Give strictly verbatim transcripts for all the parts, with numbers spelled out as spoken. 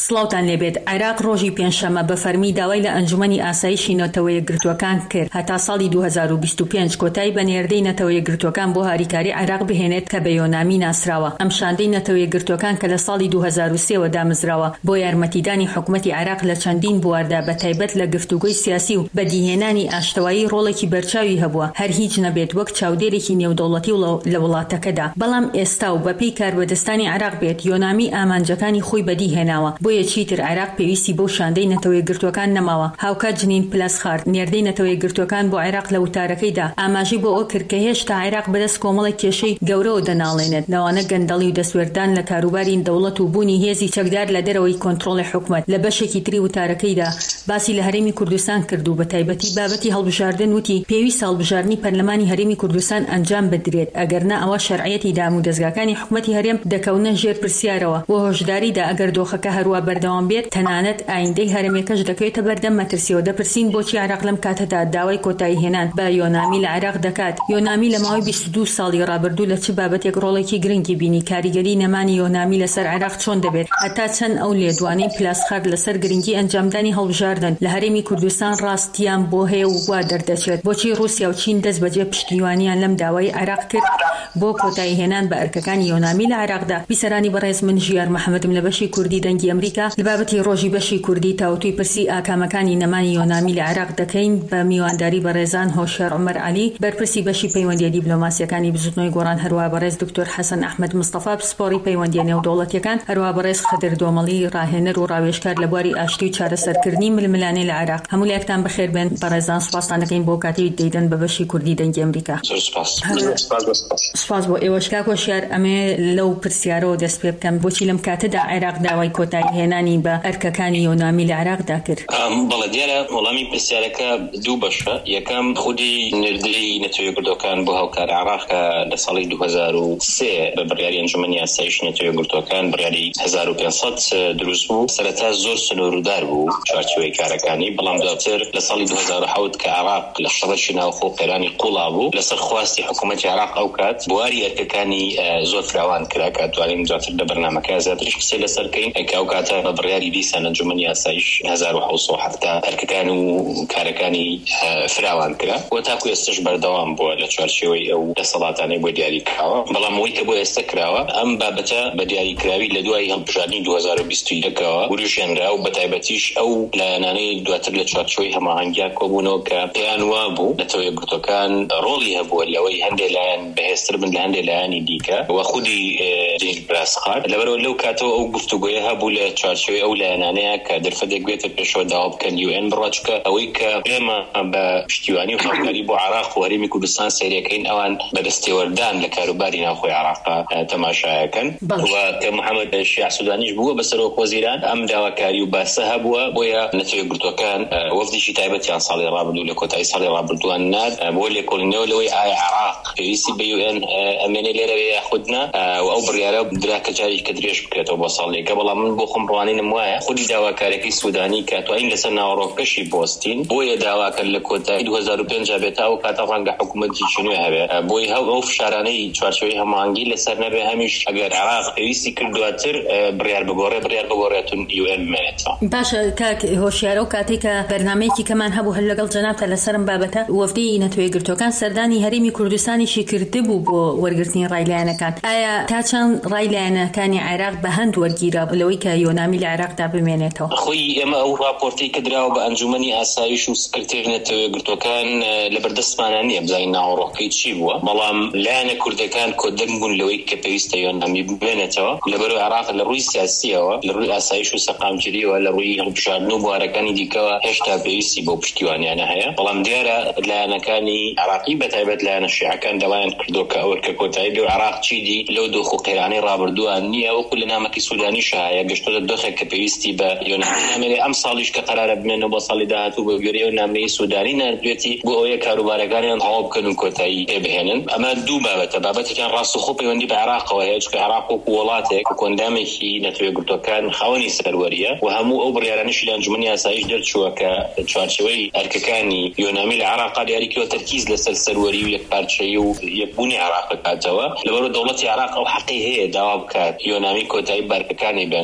سڵاوتان لێبێت. عێراق ڕۆژی پێنجشەمە بە فەرمی داوای لە ئەنجومەنی ئاسایشی نەتەوە یەکگرتووەکان کرد هەتا ساڵی دوو هەزار و بیست و پێنج کۆتایی بە نێردەی نەتەوە یەکگرتووەکان بۆ هاریکاری عێراق بهێنێت کە بە یۆنامی ناسراوە. ئەم شاندەی نەتەوە یەکگرتووەکان کە لە ساڵی دوو هەزار و سێ وە دامزراوە بۆ یارمەتیدانی حکوومەتی عێراق لە چەندین بواردا بە تایبەت لە گفتوگۆی سیاسی و بەدیهێنانی ئاشتەوایی ڕۆڵێکی بەرچاوی هەبووە، هەر هیچ نەبێت وەک چاودێرێکی نێودەوڵەتی لە وڵاتەکەدا. بەڵام ئێستا و بەپێی کاربەدەستانی عێراق بێت یۆنامی ئامانجەکانی خۆی بەدیهێناوە، بۆیە چیتر عێراق پێویستی بۆ شاندەی نەتەوە یەکگرتووەکان نەماوە. هاوکات جنین پلاس خارد نێردەی نەتەوە یەکگرتووەکان بۆ عێراق لە وتارەکەیدا ئاماژەی بۆ ئەو کرد کە هێشتا عێراق بەدەست کۆمەڵێک کێشەی گەورەوە دەناڵێنێت، لەوانە گەندەڵی و دەسوێردان لە کاروباری دەوڵەت و بوونی هێزی چەکدار لە دەرەوەی کۆنتڕۆڵی حکوومەت. لە بەشێکی تری وتارەکەیدا باسی لە هەرێمی کوردستان کرد و بە تایبەتی بابەتی هەڵبژاردن وتی پێویست هەڵبژاردننی پەرلەمانی هەرێمی کوردستان ئەنجام بدرێت، ئەگەرنا ئەوە شەرعیەتی دام و دەستگاکانی حکوومەتی هەرێم دەکەونە ژێر پرسیارەوە و هۆشداریدا ئەگەر دۆخەکە هەروە بەردەوام بێت تەنانەت ئایندەی هەرێمەکەش دەکەوێتە بەردەم مەترسیەوە. دەپرسین بۆچی عێراق لەم کاتەدا داوای کۆتایی هێنان بە یۆنامی لە عێراق دەکات. یۆنامی لە ماوەی بیست و دوو ساڵی ڕابردوو لە چ بابەتێک ڕۆڵێکی گرنگی بینی؟ کاریگەری نەمانی یۆنامی لەسەر عێراق چۆن دەبێت؟ هەتا چەند ئەو لێدوانەی پلاسخارد لەسەر گرنگی ئەنجامدانی هەڵبژاردن لە هەرێمی کوردستان ڕاستیان بۆ هەیە و وا دەردەچێت؟ بۆچی رووسیا و چین دەست بەجێ پشتیوانیان لەم داوای عێراق کرد بۆ کۆتایی هێنان بە ئەرکەکانی یۆنامی لە عێراقدا؟ بیسەرانی بەڕێز من ژیار محەممەدم لە بەشی کوردی دەنگی ئەمریکا لە بابەتی ڕۆژی بەشی کوردی تاوتوی پرسی ئاکامەکانی نەمانی یۆنامی لە عێراق دەکەین بە میوانداری بەڕێزان هۆشیار عومەر عەلی، بەرپرسی بەشی پەیوەندیە دیپلۆماسیەکانی بزوتنەوەی گۆڕان، هەروە بەڕێز دکتۆر حەسەن ئەحمەد مستەفا پسپۆڕی پەیوەندیە نێودەوڵەتیەکان، هەروە بەڕێز خەدر دۆمەڵی ڕاهێنەر و ڕاوێژکار لە بواری ئاشتی و چارەسەرکردنی ململانەی لە عێراق. هەموو لایەکتان بەخێر بێن. بەڕێزان سوپاسان دەکەین بۆ کاتی دەیدەن بە بەشی کوردی دەنگی ئەمریکا. سپاس بۆ ئێوەش کاک هۆشیار. ئەمێ لەو پرسیارەوە دەست پێ بکەم بۆچی لەم کاتەدا عێراق داوای کۆتایی هێنانی بە ئەرکەکانی یۆنامی لە عێراقدا کرد؟ بەڵێ دیارە وەڵامی پرسیارەکە دوو بەشە. یەکەم خودی نێردەی نەتەوە یەکگرتووەکان بۆ هاوکار عێراق لە ساڵی دوو هەزار و سێ بە بڕیاری ئەنجومەنی ئاسایشی نەتەوە یەکگرتووەکان بڕیاری هەزار و پێنج سەد دروست بوو. سەرەتا زۆر سنووردار بوو چارچوبەی کارەکانی، بەڵام دواتر لە ساڵی دوو هەزار و حەوت کە عێراق لە شەڕەشی ناوخۆ قەیرانی قوڵا بوو لەسەر خواستی حکوومەتی عێراق ئەو کات بواری ئەرکەکانی زۆر فراوان کرا کە توانین دواتر لە بەرنامەکە زیاتریش قسەی لەسەر بکەین کە ئەو کاتە بە بڕیاری دیسان ئەنجومەنی ئاسایش هەزار و حەوت و هەفتا ئەرکەکان و کارەکانی فراوان کرا و تاکو ئێستش بەردەوام بووە لە چوارچێوەی ئەو دەسەڵاتانەی بۆ دیاری کراوە. بەڵام ئەوەی کە بۆ ئێستا کراوە ئەم بابەتە بە دیاریکراوی لە دوای هەڵبژاردننی دوو هەزار و بیست و یەکەوە وروژێنرا و بەتایبەتیش ئەو لایەنانەی دواتر لە چوارچێوەی هەماهەنگیا کۆبوونەوە کە پێیان وا بوو نەتەوە یەکگرتووەکان ڕۆڵی هەبووە لەوەی هەندێک لایەن بەهێزتر بن لە هەندێک لایەنی دیکە و خودی جنین پلاسخارد لەبەرەوە لەو کاتەوە ئەو گفتوگۆیە هەبوو لە چوارچێوەی ئەو لایەنانەیە کە دەرفەتێک بێتە پێشەوە داوا بکەن یو ئێن بڕاچکە ئەوەی کە ئێمە بە پشتیوانی و هاوکاری بۆ عێراق و هەرێمی کوردستان سەیرەکەین ئەوان بەدەستێوەردان لە کاروباری ناوخۆی عێراقا تەماشایەکەن و کە محەممەد شیع سودانیش بووە بەسەرۆک وەزیران ئەم داواکاری و باسە هەبووە بۆیە نەتەوە یەکگرتووەکان وەفدیشی تایبەتیان ساڵی ڕابردوو لە کۆتایی ساڵی ڕابردووان ناد بۆ لێکۆڵینەوە لەوەی ئایا عێراق پێویستی بە یو ئێن ئەمێنێ لێرەوە یاخودنا و ئەو بڕیارە درا کە جارێک کە درێژ بکرێتەوە بۆ ساڵێکە. بەڵام من بۆ خۆم ڕوانینم وایە خودی داواکارەکەی سودانی کە توانین لەسەر ناوەڕۆکەشی بۆستین بۆیە داواکەن لە کۆتایی دوو هەزار و پێنج بێت ئەو کاتە ڕەنگە حکوومەتی چنوێ هەبێ بۆی هەو ئەو فشارانەی چوارچێوەی هەماهەنگی لەسەر نەبێ هەمیش ئەگەر عێراق پێویستی کرد دواتر بڕیار بگۆڕێ بڕیار بگۆڕێتون یو ئێن بمێنێتەوە. باشە کاک هۆشیارە و کاتێک کە بەرنامەیەکی کەمان هەبوو هەر لەگەڵ جەنابتە لەسەرم بابەتە وەفدی نەتەوە یەکگرتووەکان سەردانی هەرێمی کوردستانیشی کرده بوو بۆ وەرگرتنی ڕایلایەنەکان. ئایا تا چەند ڕایلایەنەکانی عێراق بە هەند وەرگیرە لەوەی کە یۆنامی لە عێراقدا بمێنێتەوە؟ خۆی ئێمە ئەو راپۆرتەی کە دراوە بە ئەنجومەنی ئاسایش و سکرتێری نەتەوە یەکگرتووەکان لەبەردەستمانە نییە بزانین ناوەڕۆکەی چی بووە، بەڵام لایەنە کوردەکان کۆدەنگ بوون لەوەی کە پێویستە یۆنامی بمێنێتەوە لەبەرەوەی عێراق لە ڕووی سیاسیەوە لە ڕووی ئاسایش و سەقامگیریەوە لە ڕووی هەڵبژاردن و بوارەکانی دیکەوە هێشتا پێویستی بۆ پشتیوانیانە هەیە. بەڵام دیارە لایەنەکانی عێراقی بەتایبەت لایەنە شیعەکان دەڵایەن کردووە کە ئەوە کە کۆتایی لەو عێراق چیدی لەو دۆخ و قەیرانەی ڕابردووە نییە وەکو لە نامەکی سودانیش هەیە گەشتۆتە دۆخێک کە پێویستی بە یۆنامی نامێنێ. ئەم ساڵیش کە قەرارە بمێنەوە بۆ ساڵی داهاتوو بە گوێرەی و نامەی سودانی نردوێتی بۆ ئەوەیە کاروبارەکانیان تەواو بکەن و کۆتایی پێبهێنن. ئەمە دوو بابەتە. بابەتێکیان ڕاستەوخۆ پەیوەندی بە عێراقەوە هەیە چکە عێراق وەکو وڵاتێک و کۆندامێکی نەتەوە یەکگرتووەکان خاوەنی سەروەریە و هەموو ئەو بڕیارانیشی لە ئەنجومەنی ئاسایش دەرچووە کە چوارچێوەی ئەرکەکانی یۆنامی لە عێراق دیاریکردووە تەرکیز لەسەر سەروەری و یەکپارچەیی و یەکبوونی عێراق بکاتەوە. لەبەرەوە دەوڵەتی عێراق ئەو حەقی هەیە داوا بکات یۆنامی کۆتایی بەرکەکانی بێنێ، بەڵام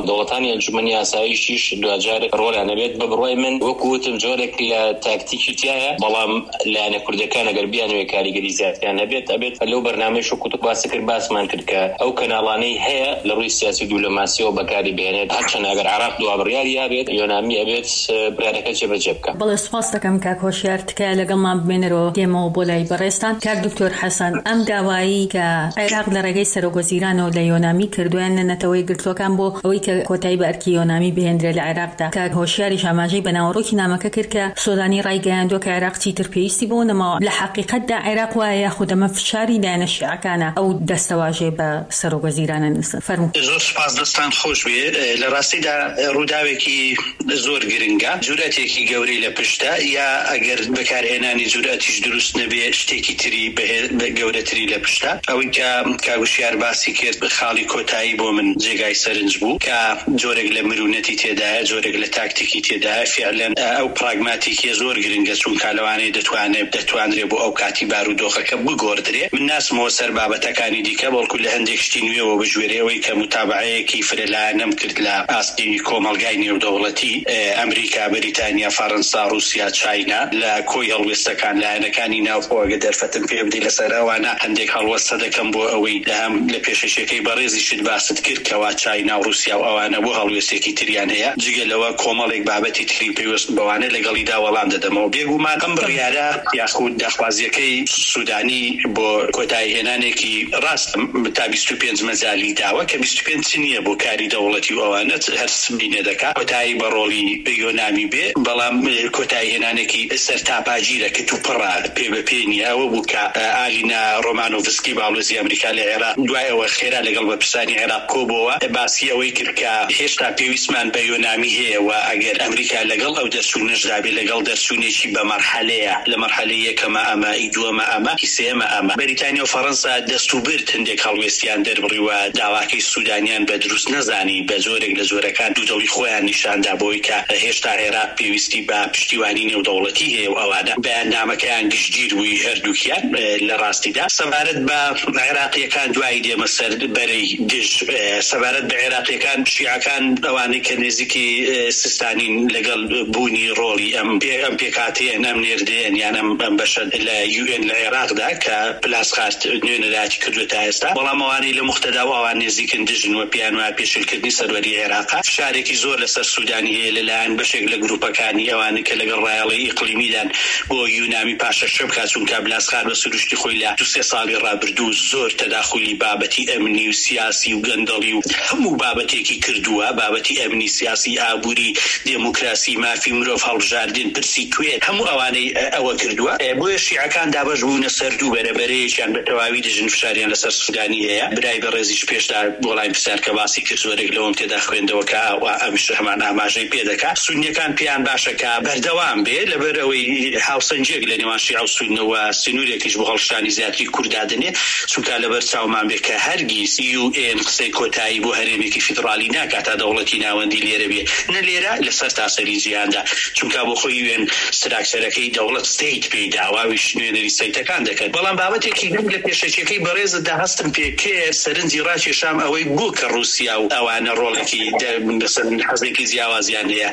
دەوڵەتانی ئەنجومەنی ئاسایشیش دوجار ڕۆڵیان ئەبێت بە بڕوای من وەکوتم جۆرێک لە تاکتیکی تایە، بەڵام لایەنە کوردەکان ئەگەر بیانوێ کاریگەری زیاتریان هەبێت ئەبێت لەو بەرنامەیەش وەکوتە باسی کرد باسمان کرد کە ئەو کەناڵانەی هەیە لە ڕووی سیاسی دیپلۆماسیەوە بەکاری بهێنێت، هەرچەند ئەگەر عێراق دوابڕیاری یابێت یۆنامی ئەبێت بڕیارەکە جێبەجێ بکات. بەڵێ سوپاس دەکەم کاک هۆشیار، تکایە لەگەڵمان بمێنەرەوە دێمەوە بۆ لای بەڕێستان. کاک دکتۆر حەسەن، ئەم داوایی کە عێراق لە ڕێگەی سەرۆکوەزیرانەوە لە یۆنامی کردویان لە نەتەوەی گرتوەکان بۆ ئەوەی کە کۆتایی بە ئەرکی یۆنامی بهێنرێت لە عێراقدا، کاک هۆشیاریش ئاماژەی بەناوەڕۆکی نامەکە کرد کە سۆدانی ڕایگەیاندووە کە عێراق چیتر پێویستی بۆ نەماوە. لە حەقیقەتدا عێراق وایە یاخود ئەمە فشاری لایەنە شیعەکانە ئەو دەستەواژێ بە سەرۆکوەزیرانە نووسن؟ فەرموو. زۆر سوپاس، دەستان خۆش بێ. لە ڕاستیدا ڕووداوێکی زۆر گرنگە، جورەتێکی گەورەی لە پشتە، یا ئەگەر بەکارهێنانی جورئەتیش دروست نەبێ شتێکی تری گەورەتری لە پشتە. ئەوەی کە کاگوشیار باسی کرد خاڵی کۆتایی بۆ من جێگای سەرنج بوو کە جۆرێک لە مرونەتی تێدایە، جۆرێک لە تاکتیکی تێدایە. فعلەن ئەو پراگماتیکیە زۆر گرنگە، چونکە لەوانەیە دەتوانێت دەتوانرێت بۆ ئەو کاتی بارودۆخەکە بگۆڕدرێ. من ناسمەوە سەر بابەتەکانی دیکە، بەڵکو لە هەندێک شتی نوێەوە بژوێرەوەی کە متابعەیەکی فرەلایەنەم کرد لە ئاستینی کۆمەلگای نێودەوڵەتی ئەمریکا، بەریتانیا، فەڕەنسا، رووسیا، چاینا لە کۆی هەڵوێستەکان لایەنەکانی ناوخۆوەگە دەرفەتم پێ بدەی لەسەر ئەوانە هەندێک هەڵوەستە دەکەم بۆ ئەوەی لەهەم لە پێشەشەکەی بەڕێزی شت باست کرد کەوا چاینا و رووسیا و ئەوانە بۆ هەڵوێستێکی تریان هەیە. جگە لەوە کۆمەڵێک بابەتی تری پێویست بەوانە لەگەڵیدا وەڵام دەدەمەوە. بێگومان ئەم بڕیارە یاخود داخوازیەکەی سوودانی بۆ کۆتاییهێنانێکی ڕاست تا بیست و پێنج مەزالی داوە کە بیست و پێنج نییە بۆ کاری دەوڵەتی و ئەوانە هەر سبینە دەکات کۆتایی بە ڕۆڵی یۆنامی بێ، بەڵام کۆتاییهێنانێکی سەرتاپاگیرە کە تووپڕە پێ بە پێ نییە. ئەوە بوو کە ئالینا ڕۆمانۆڤسکی باڵۆزی ئەمریکا لە عێراق دوای ئەوە خێرا لەگەڵ بەپرسانی عێراق کۆبەوە باسی ئەوەی کرد کە هێشتا پێویستمان بە یۆنامی هەیە و ئەگەر ئەمریکا لەگەڵ ئەو دەرچوونەشدا بێ، لەگەڵ دەرچوونێکی بە مەرحەلەیە، لە مەرحەلەی یەکەمە ئەمە، ئی دووەمە ئەمە، ئی سێمە ئەمە. بەریتانیا و فەڕەنسا دەست و برد هەندێک هەڵوێستیان دەربڕیوە داواکەی سوودانیان بە دروست نەزانی بە زۆرێک لە زۆرەکان دوودڵی خۆیان نیشاندا بۆی کە هێشتا عێراق پێویستی بە پشتیوانی نێودەوڵەتی هەیە و ئەوانە بەیاننامەکەیان گشتگیر بووی هەردووکیان. لە ڕاستیدا سەبارەت بە عێراقیەکان دوای دێمە سەر بەرەی دژ، سەبارەت بە عێراقیەکان شیعەکان ئەوانەی کە نێزیکی سیستانین لەگەڵ بوونی ڕۆڵی ئەم پێکاتەیە ئەم نێردەیەن یان ئەم بەشە لە یو ئێن لە عێراقدا کە پلاسخارت نوێنەراتی کردووە تا ئێستا، بەڵام ئەوانەی لە موختەدا و ئەوان نێزیکن دژن و پیان وایە پێشێلکردنی سەروەری عێراقا. فشارێکی زۆر لەسەر سوودانی هەیە لەلایەن بەشێک لە گروپەکانی ئەوانە کە لەگەڵ ڕایەڵی ئیقلیمیدان بۆ یۆنامی پاشە شەو بکات، چونکە پلاسخار بە سروشتی خۆی لە دو سێ ساڵی ڕابردوو زۆر تەداخلی بابەتی ئەمنی و سیاسی و گەندەڵی و هەموو بابەتێکی کردووە، بابەتی ئەمنی، سیاسی، ئابووری، دموکراسی، مافی مرۆڤ، هەڵبژاردن، پرسی کوێر، هەموو ئەوانەی ئەوە کردووە. بۆیە شیعەکان دابەش بوونە سەر دوو بەرەبەرەیەکیان بە تەواوی دژن فشاریان لەسەر سوودانی هەیە. برای بەڕێزیش پێشدا وەڵامی پرسیار کە باسی کرد زۆرێک لەوەم تێدا خوێندەوە کە ئەمیش هەمان ئاماژەی پێ دەکات. سونیەکان پێیان باشە کە بەردەوام بێ لەبەر ئەوەی هاوسەنجێک لە نێوان شیعە و سونیەوە سنوورێکیش بۆ هەڵشتانی زیاتری کوردادنێ، چونکە لەبەر چاومان بێ کە هەرگیز یو ئێن قسەی کۆتایی بۆ هەرێمێکی فیدرالی ناکات تا دەوڵەتی ناوەندی لێرە بێ، نە لێرە لەسەر تاسەری جیهاندا، چونکە بۆ خۆی یو ئێن ستراکچەرەکەی دەوڵەت ستیت پێی داواویش نوێنەری سەیتەکان دەکەن. بەڵام بابەتێکی گرنگ لە پێشەکیەکەی بەڕێزدا هەستم پێ کرد سەرنجی ڕاکێشام ئەوەی بوو کە رووسیا و ئەوانە ڕۆڵێکی حەزێکی جیاوازیان هەیە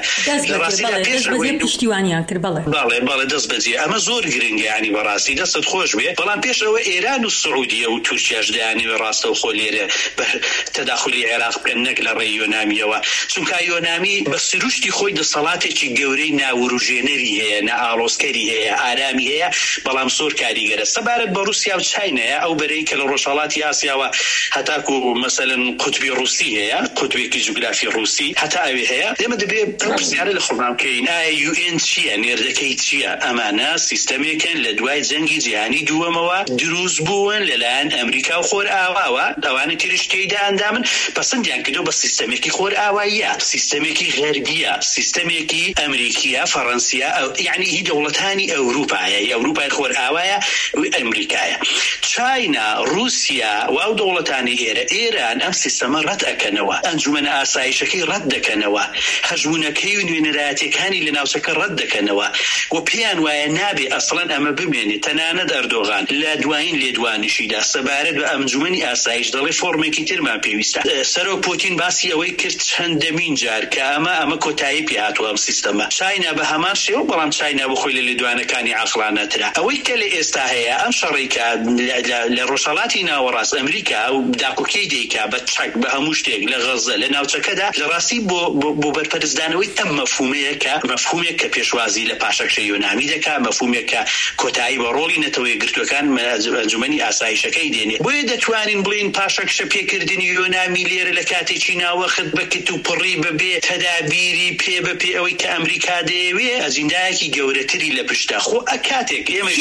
پشتیوانیان کرد. بەڵێ بەڵێ بەڵێ دەست بەجێ ئەمە زۆر گرنگە، ینی بەڕاستی دەستت خۆش بێ. بەڵام پێش ئەوە ئێران و سعودیە و تورکیاش دەیانەوێ ڕاستە و خۆ لێرە بە تەداخلی عێراق بکەن نەک لە ڕێی یۆنامیەوە، چونکە یۆنامی بە سروشتی خۆی دەسەڵاتێکی گەورەی ناوروژێنەری هەیە، نەئاڵۆزکەری هەیە، ئارامی هەیە، بەڵام زۆر کاریگەرە. سەبارەت بە رووسیا و چاینەیە ئەو بەرەی کە لە ڕۆژهەڵاتی ئاسیاوە هەتاکو مەسەلەن قوتبی رووسی هەیە، قوتبێکی جوگرافی رووسی هەتا ئەوێ هەیە. ئێمە دەبێت پرسیارە لە خۆمان بکەین ئایا یو ئێن چییە، نێردەکەی چییە؟ ئەمانە سیستەمێکن لە دوای جەنگی جیهانی دووەمەوە دروست بوون لەلایەن ئەمریکا و خۆر ئاواوە، ئەوانە تریشتیدا ئەندامن پەسەندیان کردو بە سیستەمێکی خۆر ئاواییە، سیستەمێکی غەربیە، سیستەمێکی ئەمریکیە، فەڕەنسیە، یعنی هی دەوڵەتانی ئەوروپایە، ئەوروپای خۆر ئاوایە و ئەمریکایە. چاینا، رووسیا و ئەو دەوڵەتانی ئێرە ئێران ئەم سیستەمە ڕەت ئەکەنەوە، ئەنجومەنە ئاسایشەکەی ڕەت دەکەنەوە، هەژمونەکەی و نوێنەرایەتەکانی لە ناوچەکە ڕەت دەکەنەوە و پێیان وایە نابێ ئەسڵەن ئەمە بمێنێت. تەنانەت ئەردۆغان لە دوایین لێدوانیشیدا سەبارەت بە ئەنجومەنی ئاسایش دەڵێ فۆرمێکی ترمان پێویستە. سەرۆک پوتین باسی باسی ئەوەی کرد چەندەمین جار کە ئەمە ئەمە کۆتایی پێ هاتووە ئەم سیستەمە. چاینا بە هەمان شێوە، بەڵام چاینا بخۆی لە لێدوانەکانی عەقڵانەترە. ئەوەی کە لە ئێستا هەیە ئەم شەڕێکە لە ڕۆژهەڵاتی ناوەڕاست ئەمریکا و داکۆکەی دەیکا بە چەک بە هەموو شتێک لە غەزە لە ناوچەکەدا لە ڕاستی بۆ بۆ بەرپەرزدانەوەی ئەم مەفهومەیە کە مەفهومێک کە پێشوازی لە پاشەکشەی یۆنامی دەکا، مەفهومێک کە کۆتایی بە ڕۆڵی نەتەوەیە گرتوەکان ئەنجومەنی ئاسایشەکەی دێنێ. بۆیە دەتوانین بڵین پاشەکشە پێکردنی یۆنامی لێرە لە کاتێکی ناوەخت بەکت و پڕی ببێ تەدابیری پێ بەپێ ئەوەی کە ئەمریکا دەیەوێ ئەجندایەکی گەورەتری لە پشتە خۆ ئەکاتێک ئێمەش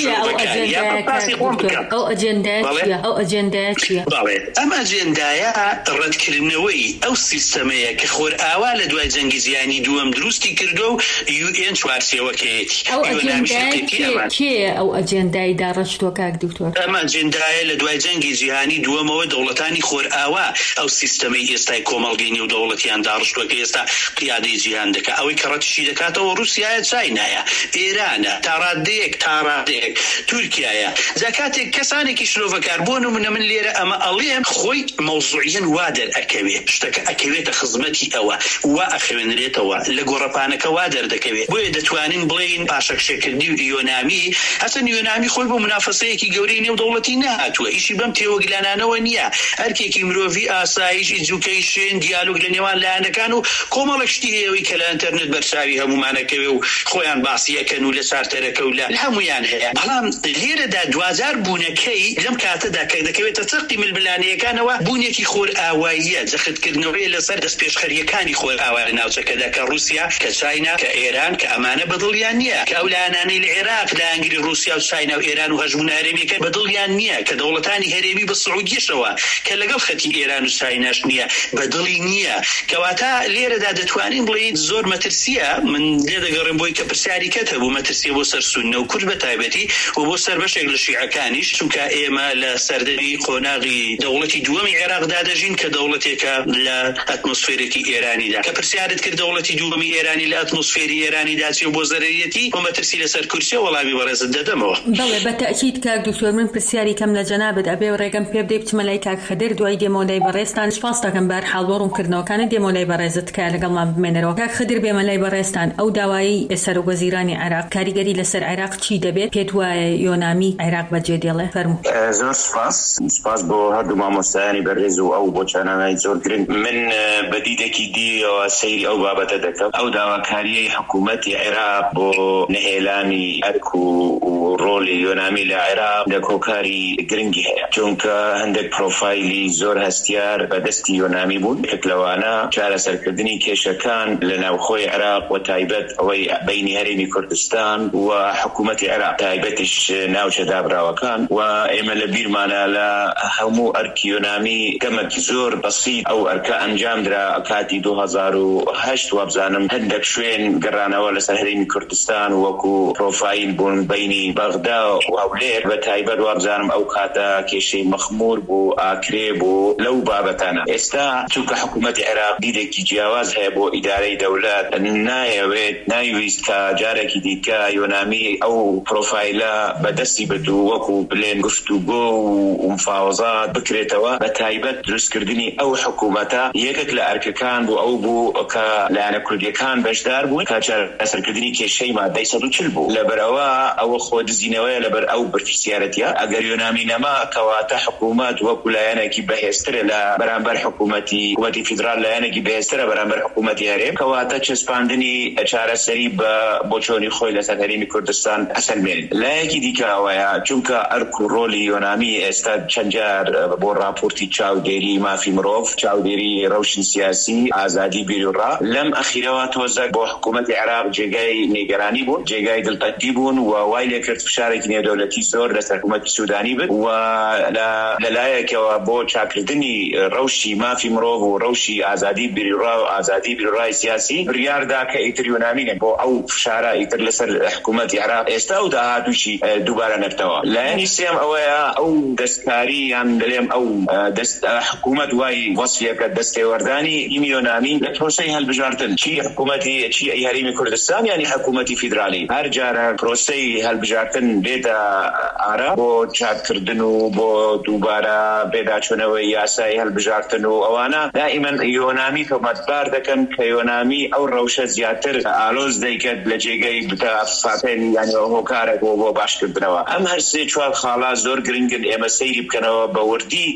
ئەو ئەجندایە ئەو ئەجندایە چییە؟ بەڵێ ئەم ئەجندایە ڕەتکردنەوەی ئەو سیستەمەیە کە خۆر ئاوا لە دوای جەنگی زیانی دووەم دروستی کردو و یو ئێن چوارچێوەکەیەتی. کێ ئەو ئەجندای داڕەشتووە کاک دکتۆر؟ ئەم ئەجندایە لە دوای جەنگی جیهانی دووەمەوە دەوڵەتانی خۆر ئاوا ئەو سیستەمەی ئێستای کۆمەڵگەی نێو دەوڵەتیان داڕشتووە کە ئێستا قیادەی جیهان دەکات. ئەوەی کە ڕەتیشی دەکاتەوە رووسیایە، چاینایە، ئێرانە، تا ڕادەیەک تا ڕادەیەک تورکیایە. جاکاتێک کەسانێکی شلۆڤەکار بۆ نمونە من لێرە ئەمە ئەڵێم خۆی مەوزوعیەن وا دەرئەکەوێت، شتەکە ئەکەوێتە خزمەتی ئەوە، وا ئەخوێنرێتەوە، لە گۆڕەپانەکە وا دەردەکەوێت. بۆیە دەتوانین بڵێین پاشەکشەکردنی و یۆنامی هەسەن یۆنامی خۆی بۆ منافەسەیەکی گەورەی نێو دەوڵەتی نەهاتووە، ئیشی بەم تێوەگلانانەوە نییە. هەرکێکی مرۆڤی ئاسایش، ئیجوکەیشن، دیالۆگ لە نێوان لایەنەکان و کۆمەڵێک شتی هەیەوەی کە لە ئینتەرنێت بەرچاوی هەمومانەکەوێ و خۆیان باسی ئەکەن و لە چارتەرەکە و لە هەمویان هەیە. بەڵام لێرەدا دوجار بوونەکەی لەم کاتەدا کە دەکەوێتە چەقی ململانەیەکانەوە بوونێکی خۆر ئاواییە، جەختکردنەوەی لەسەر دەست پێشخەریەکانی خۆر ئاوا لە ناوچەکەدا کە رووسیا، کە چاینا، کە ئێران، کە ئەمانە بەدڵیان نییە، کە ئەو لایەنانەی لە عێراق، داهەنگری رووسیا و چاینا و ئێران و هەژمونە هەرێمیەکە بەدڵیان نییە، کە دەوڵەتانی هەرێمی بە سعودیەشەوە کە لەگەڵ خەتی ئێران و چایناش نییە، بەدڵی نییە. کەواتە لێرەدا دەتوانین بڵێین زۆر مەترسیە. من لێ دەگەڕێم بۆی کە پرسیاری کەت هەبوو، مەترسیە بۆ سەر سوننە و کورد بەتایبەتی و بۆ سەر بەشێک لە شیعەکانیش، چونکە ئێمە لە سەردەمی قۆناغی دەوڵەتی دووەمی عێراقدا دەژین کە دەوڵەتێکە لە ئەتمۆسفێرێکی ئێرانیدا. کە پرسیارت کرد دەوڵەتی دووەمی ئێرانی لە ئەتمۆسفێری ئێرانیدا چی بۆ زەرەریەتی بۆ مەترسی لەسەر کورسیە وەڵامی بەڕێزت دەدەمەوە. بەڵێ بەتەکید کاک دکتۆر، من پرسیاری کەم لە جەنابەت ئەبێ و ڕێگەم پێ بدەیت بچمە لای کاک خەدر دوای دێمۆلای بەڕێستان. سپاس دەکەم بەرحاڵ بۆ ڕوونکردنەوەکانت. دێمۆلای بەڕێزت کە لەگەڵمان بمێنەرەوە. کاک خەدر بێمە لای بەڕێستان. ئەو داوایی سەرۆکوەزیرانی عێراق کاریگەری لەسەر عێراق چی دەبێت؟ پێت وایە یۆنامی عێراق بەجێ دێڵێ؟ فەرموو. زۆر سپاس سپاس بۆ هەردوو مامۆستایانی بەڕێز و ئەو بۆ چانەوەی زۆر گرنگ. من بەدیدێکی دیەوە سەیری ئەو بابەتە دەکەم. ئەو داواکاریەی حکوومەتی عێراق بۆ نەهێلانی ئەرک و ڕۆلی یۆنامی لە عێراق دەکۆکاری گرنگی هەیە، چونکە هەندێک پرۆفایلی زۆر هەستیار بەدەستی یۆنامی بوون. یەک لەوانە چارەسەرکردنی کێشەکان لە ناوخۆی عێراق و تایبەت ئەوەی بینی هەرێمی کوردستان و حکوومەتی عێراق تایبەتیش ناوچە دابراوەکان و ئێمە لە بیرمانە لە هەموو ئەرکی یۆنامی گەمەکی زۆر بەسیط ئەو ئەرکە ئەنجامدرا کاتی دوو هەزار و هەشت وابزانم هەندێک شوێن گەڕانەوە لەسەر هەرێمی کوردستان وەکو پرۆفایل بوون بینی بەغدا و هەولێر بە تایبەت وابزانم ئەو کاتە کێشەی مەخمور بوو، ئاکرێ بوو لەو بابەتانە. ئێستا چونکە حکوومەتی عێراق دیدێکی جیاواز هەیە بۆ ئیدارەی دەوڵەت، نایەوێت نایویست کە جارێکی دیکە یۆنامی ئەو پرۆفایلە بەدەستی بردوو وەکو بلێن گفتوگۆ و مفاوەزات بکرێتەوە. بە تایبەت دروستکردنی ئەو حکوومەتە یەکێک لە ئەرکەکان بوو ئەو بوو کە لایەنە کوردیەکان بەشدار بوون کە چارەسەرکردنی کێشەی مادەی سەد و چل بوو. لەبەرەوە ئەوە خۆ دزینەوەیە لەبەر ئەو بەرپرسیارەتیە. ئەگەر یۆنامی نەما کەواتە حکوومەت وەکو لایەنێکی بەهێزترە لە بەرامبەر حکوومەتی حکوومەتی فیدرال لایەنێکی بەهێزترە بەرامبەر حکوومەتی هەرێم، کەواتە چەسپاندنی چارەسەری بە بۆچۆنی خۆی لەسەر هەرێمی کوردستان ئەسەلمێنێت. لایەکی دیکە ئەوەیە چونکە ئەرک و ڕۆلی یۆنامی ئێستا چەند جار بۆ راپۆرتی چاودێری مافی مرۆڤ، چاودێری ڕەوشی سیاسی، ئازادی بیرروڕا لەم ئەخیرەوە تۆزە بۆ حکوومەتی عێراق جێگای نیگەرانی بوون، جێگای دڵتەنگی بوون و وای لێ کرد فشارێکی نێودەوڵەتی زۆر لەسەر حکوومەتی سوودانی بێت و لەلایەکەوە بۆ چاکردنی ڕەوشی مافی مرۆڤ و ڕەوشی ئازادی بیرروڕا و ئازادی بیرروڕای سیاسی بڕیاردا کە ئیتر یۆنامینە بۆ ئەو فشارە ئیتر لەسەر حکوومەتی عێراق ئێستا و داهاتووشی دووبارە نەکتەوە. لایەنی سێم ئەوەیە ئەو دەستکاری یان دەڵێم ئەو حکوومەت وای وەسفیەکە دەستێوەردانی ئیم یۆنامی لە پرۆسەی هەڵبژاردن چی حکوومەتی چی هەرێمی کوردستان یانی حکوومەتی فیدرالی هەر جارە پرۆسەی هەڵبژاردن بێتە ئارا بۆ چاکردن و بۆ دووبارە بێداچوونەوەی یاسای هەڵبژاردن و ئەوانە دائما يونامي كمتبار دكن كيونامي أو روشة زياتر آلوز ديكت لجيجي بتا فاتين يعني هو كارك وهو باشكر بنوا أم هرسي شوال خالا زور جرينجن إما سيري بكنوا بوردي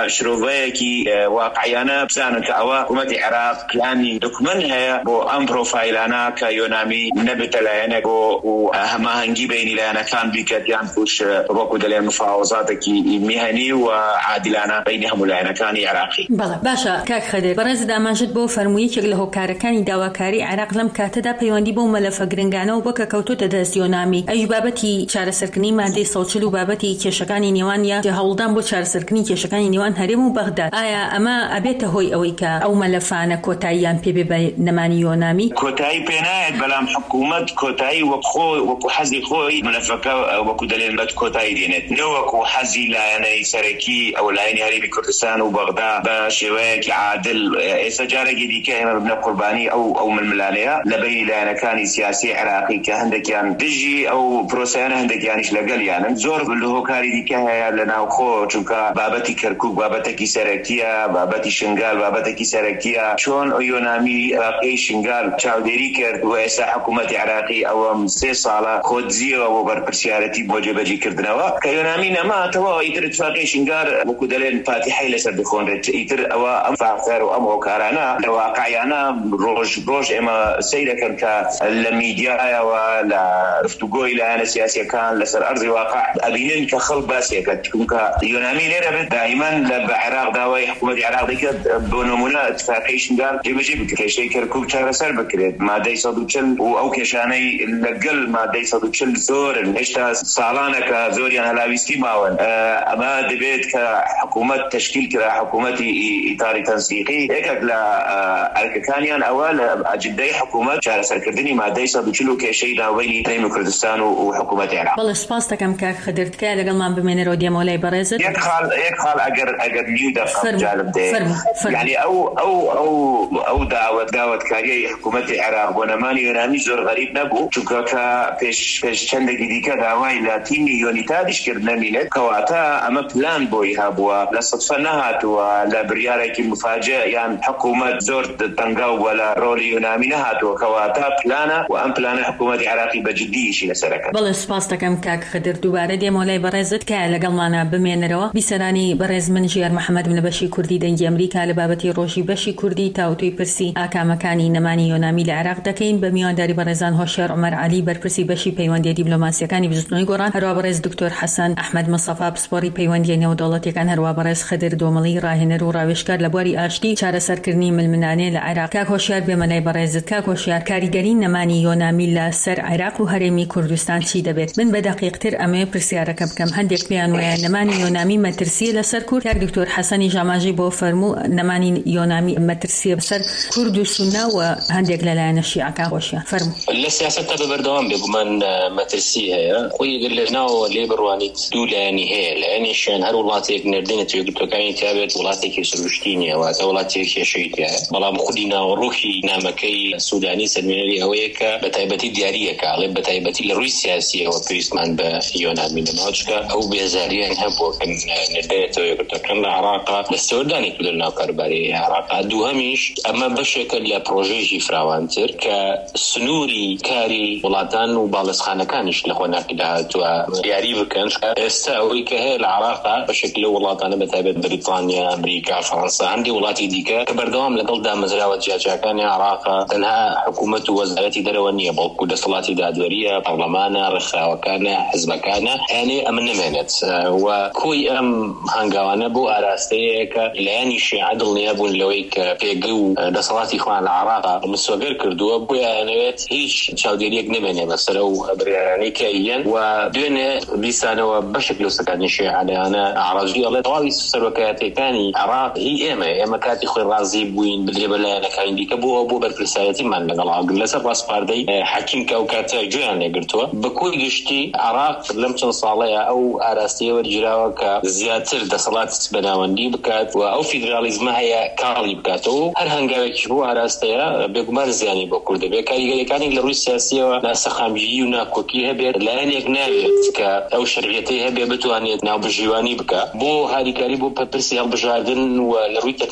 وشروفيكي واقعيانا بزانن كأوا حكومة العراق بلاني دكمن هي بو أم بروفايلانا كيونامي نبت لأنا بو وأهما هنجي بيني لأنا كان بيكت ينفوش بوكو دليل مفاوضاتك مهني وعادلانا بينهم لأنا كان عراقي. بله باشا كاك خدر برز داماجد بو فرمویی که له کارکانی داواکاری عراق لم کاتدا پیوندی بو ملف گرنگانه و بک کوتو تداسیونامی ای بابتی چارەسەرکردنی مادەی سەوچل و بابتی کێشەکانی نێوان یا هەوڵدان بۆ چارەسەرکردنی کێشەکانی نێوان هەرێم و بەغداد ئایا ئەمە ئەبێتە هۆی ئەوەی کە ئەو مەلەفانە کۆتاییان پێ بێ بە نەمانی یۆنامی کۆتایی پێنایەت بەڵام حکوومەت کۆتایی وەخۆ وەکو حەزی خۆی ملەفەکە وەکو دەلێن بەت کۆتایی دێنێت نە وەکو حەزی لایەنەی سەرەکی ئەو لایەنی هەرێمی کوردستان و بەغدا بە شێوەیەکی عادل ئێستا جارێکی دیکە ئێمە بنە قوربانی ئەو ئەو ململانەیە لەبەری لایەنەکانی سیاسی عراقی کە هەندێکیان دژی ئەو پرۆسەیانە هەندێکیانیش لەگەڵیانن زۆر لە هۆکاری دیکە هەیە لە ناوخۆ چونکە بابەتی کەرکووک بابەتێکی سەرەکیە بابەتی شنگال بابەتێکی سەرەکیە چۆن ئەو یۆنامی عراقی شنگال چاودێری کرد و ئێستا حکوومەتی عراقی ئەوەم سێ ساڵە خۆتزیەوە بۆ بەرپرسیارەتی بۆ جێبەجێکردنەوە کە یۆنامی نەماتەوە ئیتر اتفاقی شنگال وەکو دەڵێن فاتیحەی لەسەر بخۆنرێت ئیتر ئەوە ئەم فاخر و ئەم هۆکارانە لە واقعیانە ڕۆژ ڕۆژ ئێمە سەیرەکەن کە لە میدیایەوە لە گفتوگۆی لایەنە سیاسیەکان لەسەر ئەرزی واقع ئەبینن کە خەڵک باسیەکە چونکە یۆنامی لێرە بێت دائیمەن لە عێراق داوای حکوومەتی عێراق دەکرد بۆ نمونە اتفاقی شنگال جێبەجێ بکرێت کێشەی کەرکووک چارەسەر بکرێت مادەی سەد و چل و ئەو کێشانەی لەگەڵ مادەی سەد و چل زۆرن هێشتا ساڵانەکە زۆریان هەلاویستی ماون ئەمە دەبێت کە حکوومەت تشکیل کرا حکوومەتی ئیتاری تەنسیقی یەکێک لە ئەرکەکانیان ئەوە لە ئەجندەی حکوومەت چارەسەرکردنی مادەی سەد و چل و کێشەی ناوبەینی هەرێمی کوردستان و حکوومەتی عێراق. بەڵێ سپاس دەکەم کاک خەدر تکایە لەگەڵمان بمێنەرەوە دێمەوەلای بەڕێزت یەک خاڵ یەک خاڵ ئەگەر ئەگەر نیو دەقەم جالب دێ یعنی ئەو ئەو ئەو ئەو داوەت داوەتکاریەی حکوومەتی عێراق بۆ نەمانی یۆنامی زۆر غەریب نەبوو چونکە کە پێش پێش چەندێکی دیکە داوای لە تیمی یۆنیتادیش کرد نەمینێت کەواتە ئەمە پلان بۆی هەبووە لە سەدفە نەهاتووە لە بریارێکی مفاجئ یان حکوومەت زۆر تەنگاو بووە لە ڕۆڵی یۆنامی نەهاتووە کەواتە پلانە و ئەم پلانە حکوومەتی عێراقی بەجددیشی لەسەرەکە. بەڵێ سپاس دەکەم کاک خەدر دووبارە دێمەوەلای بەڕێزت کە لەگەڵمانە بمێنەرەوە بیسەرانی بەڕێز من ژیار محەممەدم لە بەشی کوردی دەنگی ئەمریکا لە بابەتی ڕۆژی بەشی کوردی تاوتوی پرسی ئاکامەکانی نەمانی یۆنامی لە عێراق دەکەین بە میوانداری بەڕێزان هۆشیار عومەر عەلی بەرپرسی بەشی پەیوەندیە دیپلۆماسیەکانی بزوتنەوەی گۆڕان هەروە بەڕێز دکتۆر حەسەن ئەحمەد مەستەفا پسپۆڕی پەیوەندیە نێودەوڵەتیەکان هەروە بەڕێز خەدر دۆمەڵی ڕاهێنەر و ڕاوێژکار لە بواری ئاشتی چارەسەرکردنی ململانێ لە عێراق. کاک هۆشیار بێمەلای بەڕێزت کاک هۆشیار کاریگەری نەمانی یۆنامی لە سەر عێراق و هەرێمی کوردستان چی دەبێت؟ من بە دەقیقتر ئەمێ پرسیارەکە بکەم هەندێک پێیان وایە نەمانی یۆنامی مەترسیە لەسەر کورد کاک دکتۆر حەسەنی ژاماژی بۆ فەرموو نەمانی یۆنامی مەترسیە بەسەر کورد و سوننا و هەندێک لەلایەنە شیعەکە هۆشیار فەرموو. لە سیاسەتە بەبەردەوام بێگومان مەترسی هەیە خۆی گەر لەناوە لێ بڕوانیت دوو لایەنی هەیە لایەنیشیان هەر وڵاتێک نردینە توێگرتوەکانی تیابێت وڵاتێکی سروشتی نیە واتە وڵاتێک کێشەی تایە بەڵام خودی ناوەڕۆکی نامەکەی سوودانی سەرمێنەری ئەوەیە کە بە تایبەتی دیاریەکە ئەڵێ بە تایبەتی لە ڕووی سیاسیەوە پێویستمان بە یۆنامی لەماوچکە ئەو بێزاریان هەبووە کە نردێتەوە یەکگرتوەکان لە عێراقا لە سەوردانی کردن ناو کاربارەی عێراقا دووهەمیش ئەمە بەشێکە لە پرۆژێژی فراوانتر کە سنووری کاری وڵاتان و باڵەسخانەکانیش لە خۆناکی داهاتووە دیاری بکەن. ئێستا ئەوەی کە هەیە لە عێراقا بەشێک لە وڵاتانە بە تایبەت بریتانیا ئەمریکا فەڕەنسا هەندی وڵاتی دیکە کە بەردەوام لەگەڵ دامەزراوە جیاجاکانی عێراقا تەنها حکوومەت و وەزارەتی دەرەوە نییە بەڵکو دەسەڵاتی دادوەریە پەرلەمانە ڕێکخراوەکانە حزبەکانە یانێ ئەمە نەمێنێت و کۆی ئەم هەنگاوانە بۆ ئاراستەیە کە لایەنی شیعە دڵنیا بوون لەوەی کە پێگە و دەسەڵاتی خۆیان لە عێراقا مسۆگەر کردووە بۆیە ئەنەوێت هیچ چاودێریەک نەمێنێ بەسەر ئەو بڕیارانەی کە هەیەن و دوێنێ بیسانەوە بەشێک لە سەکانی شیعەیانە عەراقی ئەڵێ تەواوی سەرۆکایەتیەکانی عێراق هی ئێمە ئێمە کاتی خۆی ڕازی بووین بدرێ بە لایەنەکانی دیکە بۆ بۆ بەرپرسایەتیمان لەگەڵ لەسەر ڕاستپاردەی حەکیم کە ئەو کاتە گوێیان لێگرتووە بە کۆی گشتی عێراق لەم چەند ساڵەیە ئەو ئاراستەیە وەرگیراوە کە زیاتر دەسەڵات بەناوەندی بکات و ئەو فیدرالیزمە هەیە کاڵی بکاتەوە هەر هەنگاوێکی بۆ ئاراستەیە بێگومان زیانی بۆ کورد دەبێت کاریگەریەکانی لە ڕووی سیاسیەوە ناسەخامژیی و ناکۆکی هەبێت لایەنێک نابێت کە ئەو شەرعیەتەی هەبێ بتوانێت ناوبژیوانی بکات بۆ هاریکاری بۆ پرسی هەڵبژاردن و لە ڕووی تەکنیک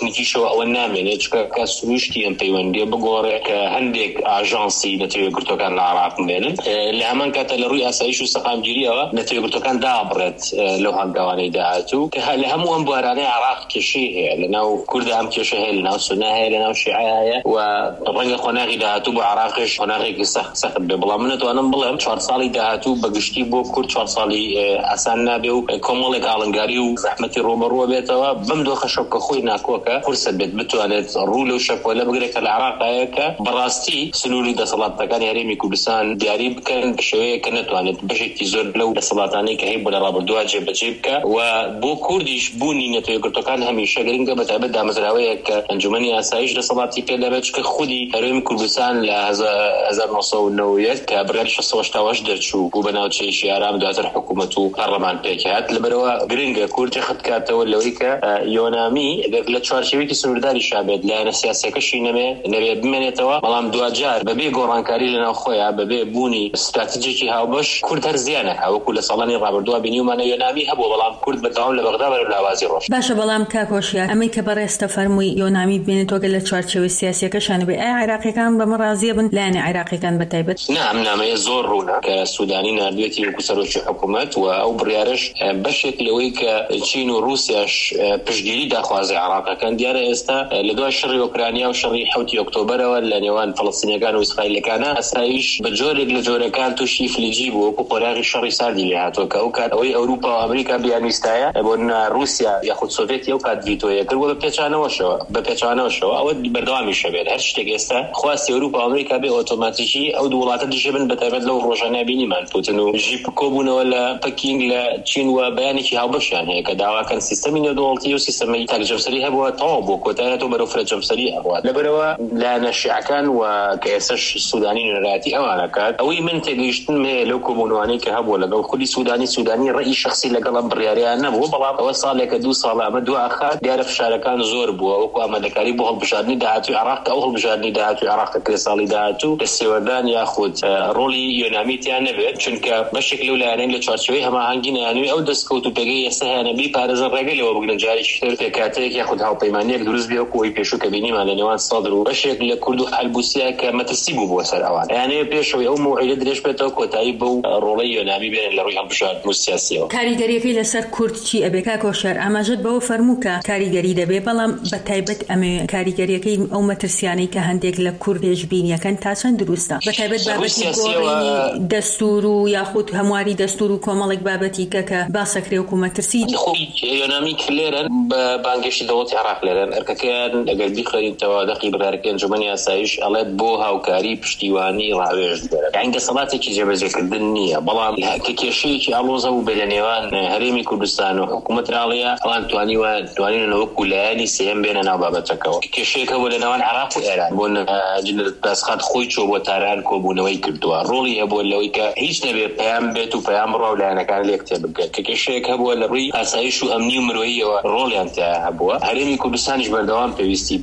تەکنیکیشەوە ئەوە نامێنێت چکە کە سروشتی ئەم پەیوەندیە بگۆڕێ کە هەندێک ئاژانسی نەتەوەیەکگرتوەکان لە عێراق بێنن لە هەمان کاتە لە ڕووی ئاسایش و سەقامگیریەوە نەتەوەیەکگرتوەکان دابڕێت لەو هەنگاوانەی داهاتوو کە لە هەموو ئەم بوارانەی عێراق کێشەی هەیە لەناو کورد ئەم کێشە هەیە لەناو سوننا هەیە لەناو شیعە هەیە و ڕەنگە خۆناغی داهاتوو بۆ عێراقیش خۆناغێکی سەخت سەخت بێ بەڵام من دەتوانم بڵێم چوار ساڵی داهاتوو بەگشتی بۆ کورد چوار ساڵی ئاسان نابێ و کۆمەڵێک ئاڵنگاری و زەحمەتی ڕۆبەڕوە بێتەوە بەم دۆخە شەوکە خۆی ناکۆکە فرسەت بێت بتوانێت ڕوو لەو شەپۆلە بگرێت کە لە عێراقایە کە بەڕاستی سنووری دەسەڵاتەکانی هەرێمی کوردستان دیاری بکەن بە شێوەیە کە نەتوانێت بەشێکی زۆر لەو دەسەڵاتانەی کە هەیە بۆ لە ڕابردووە جێبەجێ بکە و بۆ کوردیش بوونی نەتەوەیەکگرتوەکان هەمیشە گرنگە بەتایبەت دامەزراوەیە کە ئەنجومەنی ئاسایش دەسەڵاتی پێ دەبێت چکە خودی هەرێمی کوردستان لە هەزار و نۆ سەد و نەوە یەک کە بڕیاری شەش سەد و هەشتا و هەشت دەرچوو بوو بە ناوچەیەکی ئارام دواتر حکوومەت و پەرلەمان پێکهات لەبەرەوە گرنگە کورد خەت کاتەوە لەوەی کە یۆنامی لە چوارچێوەیەکی سنوورداری شابێت لایەنە سیاسیەکەشی نەمێ نەبێ بمێنێتەوە بەڵام دوجار بەبێ گۆڕانکاری لەناو خۆیان بەبێ بوونی استراتیجیکی هاوبەش کورد هەر زیانە هەوەکو لە ساڵانی ڕابردووە بینیومانە یۆنامی هەبوو بەڵام کورد بەتەواو لە بەغدا بەرەو لاوازی ڕۆژ باشە بەڵام کاکۆشیار ئەمەی کە بەڕێستە فەرمووی یۆنامی بێنێتەوە لە چوارچێوەی سیاسیەکەشانە بێ ئایا عێراقیەکان بەمە ڕازیە بن لایەنە عێراقیەکان بەتایبەت نام نامەیە زۆر ڕوونە کە سوودانی نردوێتی وەکو سەرۆکی حکوومەت و ئەو بڕیارش بەشێک لەوەی کە چین و رووسیاش پشتگیری داخوازی عێراقەکان دیارە ئێستا لە دوای شەڕی ئۆکرانیا و شەڕی حوتی ئۆکتۆبەرەوە لە نێوان فەڵەستینیەکان و ئیسرائیلەکانە ئاسایش بە جۆرێک لە جۆرەکان تووشی فلیجی بوو وەکو قۆراغی شەڕی ساردی لێ هاتووە کە ئەو کات ئەوەی ئەوروپا و ئەمریکا بیانویستایە بۆ رووسیا یاخود سۆڤێتی ئەو کات ڤیتۆیە کردووە بە پێچانەوەشەوە بە پێچانەوەشەوە ئەوە بەردەوامیشە بێت هەر شتێک ئێستا خواستی ئەوروپا و ئەمریکا بێ ئۆتۆماتیکی ئەو دوو وڵاتە دیشە بن بەتایبەت لەو ڕۆژانە بینیمان پوتین و ژی کۆبوونەوە لە پەکینگ لە چین و بەیانێکی هاوبەشیان هەیە کە داواکەن سیستەمی نێودوڵەتی و سیستەمی تاکجەمسەری هەبووە تەواو بۆ کۆتایەتەوە بەرەو فرەجەمسەری هەبووە لەبەرەوە لایەنە شیعەکان و کە ئێستاش سوودانی نەرایەتی ئەوانە کات ئەوەی من تێگەیشتن هەیە لەو کۆبوونەوانەی کە هەبووە لەگەڵ خودی سوودانی سوودانی ڕێی شخصی لەگەڵ ئەم بڕیاریان نەبوو بەڵام ئەوە ساڵێکە دوو ساڵە ئەمە دوو ئاخات دیارە فشارەکان زۆر بووە وەکو ئامادەکاری بۆ هەڵبژاردننی داهاتووی عێراق کە ئەو هەڵبژاردننی داهاتووی عێراق کرێ ساڵی داهاتوو دەستێوەردان یاخود ڕۆڵی یۆنامیتیان نەبێت چونکە بەشێک لەو لایەنەی لە چوارچێوەی هەماهەنگی نەیانووی ئەو دەستکەوت و پێگەی ئێستا هیانەبی پارێزە ڕێگەی لەوە بگرن جارێکی تر پێکاتەیەک یاخود هاوپەیمانیەک دروست بێ وەکو ئەوی پێشوو کە بینیمان لە نێوان سەدر و بەشێک لە کورد و حەلبوسیا کە مەترسی بوو بۆ سەر ئەوان یانەیە پێشەوەی ئەو موعیدە درێژ بێتەوە کۆتایی بەو ڕۆڵەی یۆنامی بێنن لە ڕووی هەڵبژاردن و سیاسیەوە کاریگەریەکەی لەسەر کورد چی ئەبێ کاکۆشار ئاماژەت بەوە فەرموو کە کاریگەری دەبێ بەڵام بەتایبەت ئەمێ کاریگەریەکەی ئەو مەترسیانەی کە هەندێک لە کورد هێژبینیەکەن تا چەند دروستە بەتایبەت بابەتی گۆڕینی دەستور و یاخود هەمواری دەستور و کۆمەڵێک بابەتی کە کە باسەکرێ و مەترسی یۆنامی کلێرن بە بانگشتی دەوڵەتی عێراق لێرن ئەرکەکەیان ئەگەر بیخەرینەوە دەقی بڕیارەکەی ئەنجومەنی ئاسایش ئەڵێت بۆ هاوکاری پشتیوانی ڕاوێژ دەرە یعنی دەسەڵاتێکی جێبەجێکردن نییە بەڵام کە کێشەیەکی ئاڵۆزە و بە لە نێوان هەرێمی کوردستان و حکوومەت راڵەیە ئەوان توانیوە توانینەوە کولایانی سێم بێنە ناو بابەتەکەەوە کێشەیەکە بۆ لە نێوان عێراق و ئێران بۆ دەستخات خۆی چۆ بۆ تاران کۆبوونەوەی کردووە ڕۆڵی هەبووە لەوەی کە هیچ نەبێ پەیام بێت و پەیام بڕاو لایەنەکان لێک تێبگەن کە کێشەیەک هەبووە لە ڕووی ئاسایش و ئەمنی و مرۆییەوە ڕۆڵیان تیا هەبووە هەرێمی کوردستانیش بەردەوام پێویستی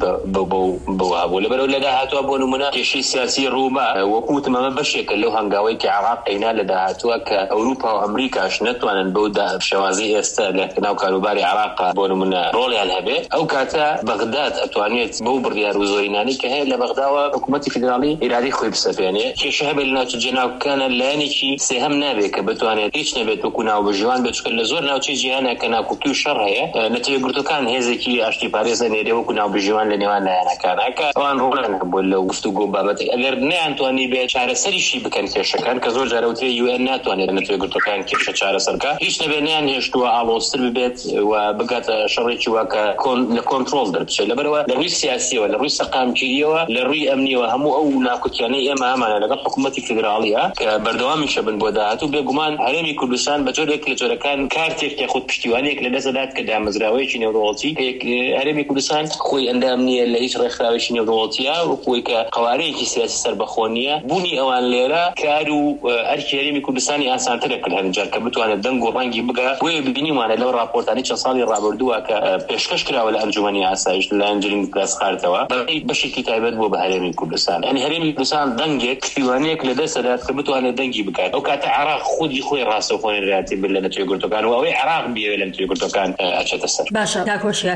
بەوە هەبوو لەبەرەوە لە داهاتووە بۆ نمونە کێشەی سیاسی ڕووما وەکوتم ئەمە بەشێکە لەو هەنگاوەی کە عێراق ئەینا لە داهاتووە کە ئەوروپا و ئەمریکاش نەتوانن بەو شێوازی ئێستا لە ناو کاروباری عێراق بۆ نمونە ڕۆڵیان هەبێ ئەو کاتە بەغداد ئەتوانێت بەو بڕیار و زۆرینانی کە هەیە لە بەغداوە حکوومەتی فیدراڵی ئیرادی خۆی بسەپێنێ کێشە هەبێت لە ناوچە جێناوەکانە لایەنێکی سێهەم نابێت کە بتوانێت هیچ نەبێت وەکو ناوبەژێوان بێت چکە لە زۆر ناوچەی جیهانە کە ناکوکتی و شەڕ هەیە نەتەوەیەکگرتوەکان هێزێکی ئاشتی پارێزە نێرێ وەکو ناوبەژێوان لە نێوان لایەنەکانە کە ئەوان ڕۆڵیان هەبووە لە گفتوگۆ بابەتێک ئەگەر نەیانتوانی بێت چارەسەریشی بکەن کێشەکان کە زۆر جارە وترێ یو ئێن ناتوانێت نەتەوەیەکگرتوەکان کێشە چارەسەرکە هیچ نەبێت نیان هێشتووە ئاڵۆزتر ببێت و بگاتە شەڕێکی واکە لە کۆنتڕۆڵ دەربچێت لەبەرەوە لە ڕووی سیاسیەوە لە ڕووی سەقامگیریەوە لە ڕووی ئەمنیەوە هەموو ئەو ناکوتیانەی ئێمە هەمانە لەگەڵ حکوومەتی فیدراڵیە کە بەردەوامیشە بن بۆ داهاتوو بێگومان هەرێمی کوردستان بە جۆرێک لە جۆرەکان کارتێک یاخود پشتیوانێک لە دەستدات کە دامەزراوەیەکی نێودوڵەتی هەرێمی کوردستان خۆی ئەندام نییە لە هیچ ڕێکخراوێکی نێودوڵەتیە وەکوی کە قوارەیەکی سیاسی سەربەخۆ نییە بوونی ئەوان لێرە کار و ئەرکی هەرێمی کوردستانی ئاسانترە کرد هەنجار کە بتوانێت دەنگ و ڕەنگی بگە بۆیە ببینیمانە لەو راپۆرتانی چەند ساڵی ڕابردووە کە پێشکەش کراوە لە ئەنجومەنی ئاسایش لە ئەنجلین دەستخارتەوە بەشێکی تایبەت بۆ بە هەرێمی کوردستان یعنی هەرێمی کوردستان دەنگێک پشتیوانیەک لە دەستدات کە بتوانێت دەنگی بکات ئەو کاتە عێراق خودی خۆی ڕاستەوخۆنێتی بێت لە نەتەوەیەکگرتوەکان و ئەوەی عێراق بێوێت لە نەتەوەیەکگرتوەکان ئەچێتە سەر باشە کاکۆشیار باسی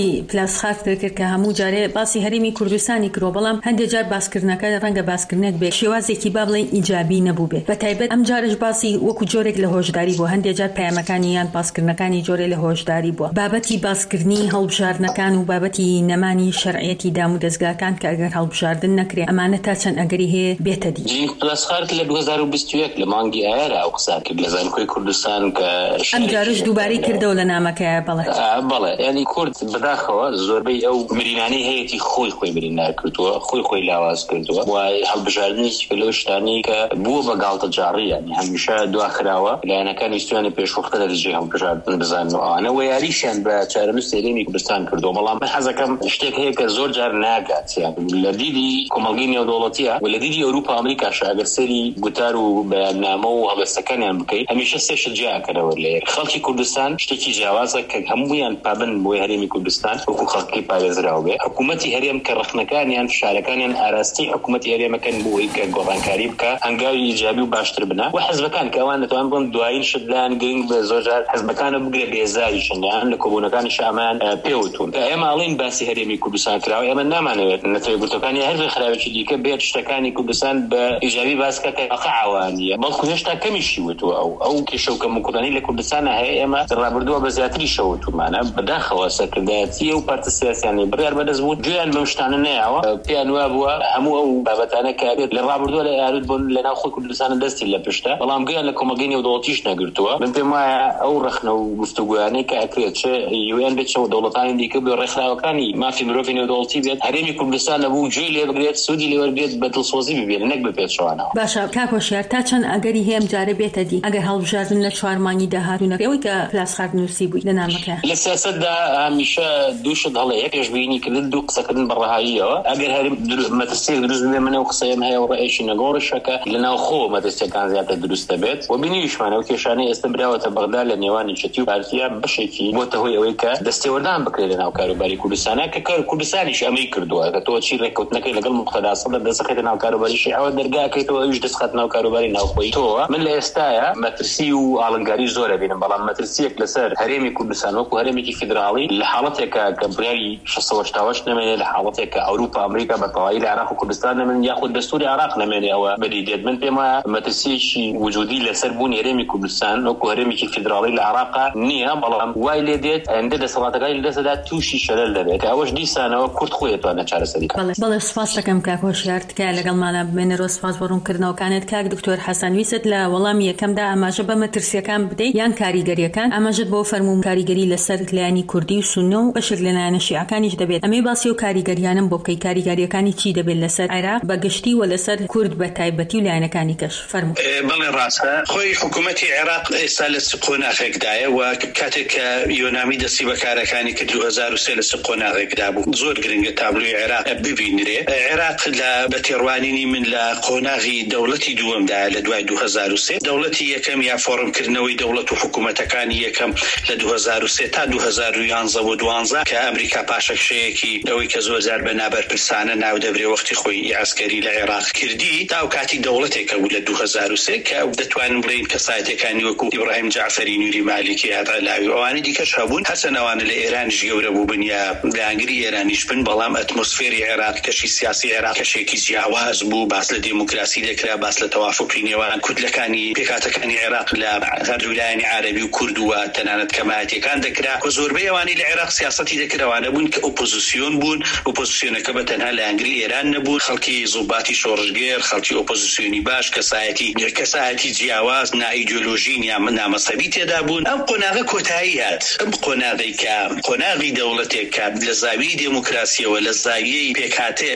باسی پلاسخارت کرد کە هەموو جارێ باسی هەرێمی کوردستانی کرۆ، بەڵام هەندێک جار باسکردنەکە ڕەنگە باسکردنێک بێ شێوازێکی با بڵێن ئیجابی نەبوو بێ. بەتایبەت ئەم جارش باسی وەکو جۆرێک لە هۆشداری بووە، هەندێک جار پەیامەکانی یان باسکردنەکانی جۆرێک لە هۆشداری بووە. بابەتی باسکردنی هەڵبژاردنەکان و بابەتی نەمانی شەرعیەتی دام و دەستگاکان کە ئەگەر هەڵبژاردن نەکرێ ئەمانە تا چەند ئەگەری هەیە بێتە دی. پلاسخارت لە دوو هەزار و بیست و یەک لە مانگی ئایارە ئەو قسە کرد لە زانکۆی کوردستان کە ئەم جارش دووبارەی کردەوە لە نامەکەیە. بەڵێ بەڵێ ینی کورد بەداخەوە زۆربەی ئەو مرینانەی هەیەی خۆی خۆی بریندار کردووە، خۆی خۆی لاواز کردووە و هەڵبژاردنێکی لەو شتانی کە بووە بە گاڵتە جاڕی، ینی هەمیشە دواخراوە لایەنەکانی سوێنە پێشوەختە لە دژی هەڵبژاردن بزانن و ئەوانە وەیاریشیان بە چارەنووس هەرێمی کوردستان کردووە. بەڵام من حەزەکەم شتێک هەیە کە زۆر جار ناگات، لە دیدی کۆمەڵگەی نێودەوڵەتیە و لە دیدی ئەوروپا ئەمریکاش ئەگەر سەری گوتار و بەیاننامە و هەڵوێستەکانیان بکەیت هەمیشە سێ شت جیاکەرەوە لێ. خەڵکی کوردستان شتێکی جیاوازە کە هەموویان پابند بۆی هەرێمی کوردستان وەکو خەڵکی پارێزراو بێ. حکوومەتی هەرێم کە ڕخنەکانیان فشارەکانیان ئاراستی حکوومەتی هەرێمەکەن بۆی کە گۆڕانکاری بکە هەنگاوی ئیجابی و باشتر بنە و حەزبەکان کە ئەوان دەتوان بڵن دوایین شت لایەن گرنگ بە زۆر جار حەزبەکانە بگرێ بێزاریشن یان لە کۆبوونەکانی شامان پێوتون. ئێمە ئاڵین باسی هەرێمی کوردستان کراوە، ئێمە نامانەوێت نەتەوەی گورتەکانی هەر خراوێکی دیکە بێت شتەکانی کوردستان بە ئیجابی باسکە کە ئەقعوانیە بەڵکو هێشتا کەمیشی وتووە ئەو ئەو کێشە و کەموکردنی لە کوردستانە هەیە. ئێمە ڕابردووە بە زیاتری شەوتومانە بەداخەوە سەرکردایەتی و پارتە سیاسیانی بڕیار بەدەست بوو گوێیان بەم شتانە نەیاوە، پێیان وا بووە هەموو ئەو بابەتانە کە لە ڕابردووە لە یارود بوون لەناو خۆی کوردستانە دەستی لە پشتە، بەڵام گوێیان لە کۆمەلگەی نێودەوڵەتیش نەگرتووە. من پێم وایە ئەو ڕخنە و گفتوگویانەی کە ئەکرێت چ یوێن بێت چ دەوڵەتانی دیکە بێ ڕێکخراوەکانی مافی مرۆڤی نێودەوڵەتی بێت هەرێمی کوردستان نەبوو گوێی لێ بگرێت سوودی لێ وەربێت بە دڵسۆزی ببێت نەک بپێت شەوانەوە. باشە کاکۆشیار تا چەند ئەگەری هەیە ئەم جارە بێتە دی ئەگەر هەڵبژاردن لە چوار مانگی داهاتوونەکە ئەوەی کە پلاسخارت نووسی بووی لە نامەکە لە سیاسەتدا هەمیشە دوو شت هەڵەیە پێشبینی کردن دوو قسەکردن بەڕەهاییەوە. ئەگەر هەرێم مەترسیەک دروست بێ منە و قسەیەم هەیە و ڕێیشی نەگۆڕشەکە لەناو خۆ مەترسیەکان زیاتر دروست دەبێت و بینیشمانە و کێشانەی ئێستا براوەتە بەغدا لە نێوانی چەتی و پارتیا بەشێکی بۆتە هۆی ئەوەی کە دەستێوەردان بکرێت لەناو کاروباری کوردستانە کە کوردستانیش ئەمەی کردووە کە تۆ چی ڕێککەوتنەکەی لەگەڵ مقتەدا سەدە دەستەکەیتە ناو کاروباریشی ئەوە دەرگاکەیتەوە ئەویش دەستخات ناو کاروباری ناوخۆی تۆوە. من لە ئێستاە مەترسی و ئاڵنگاری زۆرە بینم، بەڵام مەترسیەک لەسەر هەرێمی کوردستان وەکو هەرێمێکی فیدراڵی لە حاڵەتێکە کە بڕیاری شەسە و هەشتا و هەشت نەمێنێ، لە حاڵەتێکە ئەوروپا ئەمریکا بەتەواوی لە عێراق و کوردستان نەمێنن یاخود دەستوری عێراق نەمێنێ ئەوە بەدیدێت. من پێم وایە مەترسیەکی وجودی لەسەر بوون هەرێمی کوردستان وەکو هەرێمێکی فیدراڵی لە عێراقا نییە، بەڵام وای لێ دێت ئەندە دەسەڵاتەکانی لەدەستدا تووشی شەلەل دەبێت ئەوەش دیسانەوە کورد خۆی دەتوانێت چارەسەری بکات. بەڵێ سوپاس دەکەم کاکۆشیار تکایە لەگەڵمانە بمێنەرەوە سوپاس بۆ ڕوونکردنەوەکانت. کاک دکتۆر حەسەن ویست لە وەڵامی یەکەمدا ئاماژە بە مەترسیەکان بدەیت یان کاریگەریەکان، ئاماژەت بۆ فەرموو کاریگەری لەسەر لایەنی کوردی و سونە و بەشێک لە لایەنە شیعەکانیش دەبێت. ئەمەی باسی و کاریگەریانم بۆ بکەی کاریگەریەکانی چی دەبێت لەسەر عێراق بەگشتی و لەسەر کورد بە تایبەتی و لایەنەکانی کەش فەرموو. بەڵێ ڕاستە خۆی حکوومەتی عێراق ئێستا لە سقۆناغێکدایە و کاتێک کە یۆنامی دەستی بەکارەکانی کرد دوو هەزار و سێ لە سقۆناغێکدا بوو زۆر گرنگە تابلۆی عێراق ببینرێ. عێراق لە بەتێڕوانینی من لە قۆناغی دەوڵەتی دووەمدا لە دوای دوو هەزار و سێ دەوڵەتی یەکەم یا فۆرمکردنەوەی دەوڵەت و حکوومەتەکانی یەکەم لە دوو هەزار و سێ تا دوو هەزار و یانزە و دوانزە کە ئەمریکا پاشەکشەیەکی ئەوەی کە زۆر جار بە نابەرپرسانە ناو دەبرێ وەختی خۆی عسکەری لە عێراق کردی تا و کاتی دەوڵەتێکە بوو لە دوو هەزار و سێ کە دەتوانن بڵێن کەسایەتەکانی وەکو ئیبراهیم جعفەری نوری مالیکی هاتەلاوی ئەوانە دیکەش هەبوون هەرچەندەوانە لە ئێرانیش گەورە بوو بن یا لە ئەنگری ئێرانیش بن، بەڵام ئەتمۆسفێری عێراق کەشی سیاسی عێراق کەشێکی جیاواز بوو، باس لە دیموکراسی دەکرا، باس لە تەوافقی نێوان کوردلەکانی پێکاتەکانی عێراق لە هەردوو لایەنی عەرەبی و کورد و تەنانەت کەمایەتیەکان دەکرا و زۆربەی ئەوانەی لە عێراق سیاسەتی دەکراوانە بوون کە ئۆپۆزیسیۆن بوون. ئۆپۆزیسیۆنەکە بە تەنها لە ئەنگری ئێران نەبوون، خەڵکی زوباتی شۆڕژگێر، خەڵکی ئۆپۆزیسیۆنی باش، کەسایەتی کەسایەتی جیاواز نائیدۆلۆژین یا نامەسەبی تێدا بوون. ئەم قۆناغە کۆتایی هات. ئەم قۆناغی کە قۆناغی دەوڵەتێک کە لە زاویەی دیموکراسیەوە لە زاویەی پێکهاتێ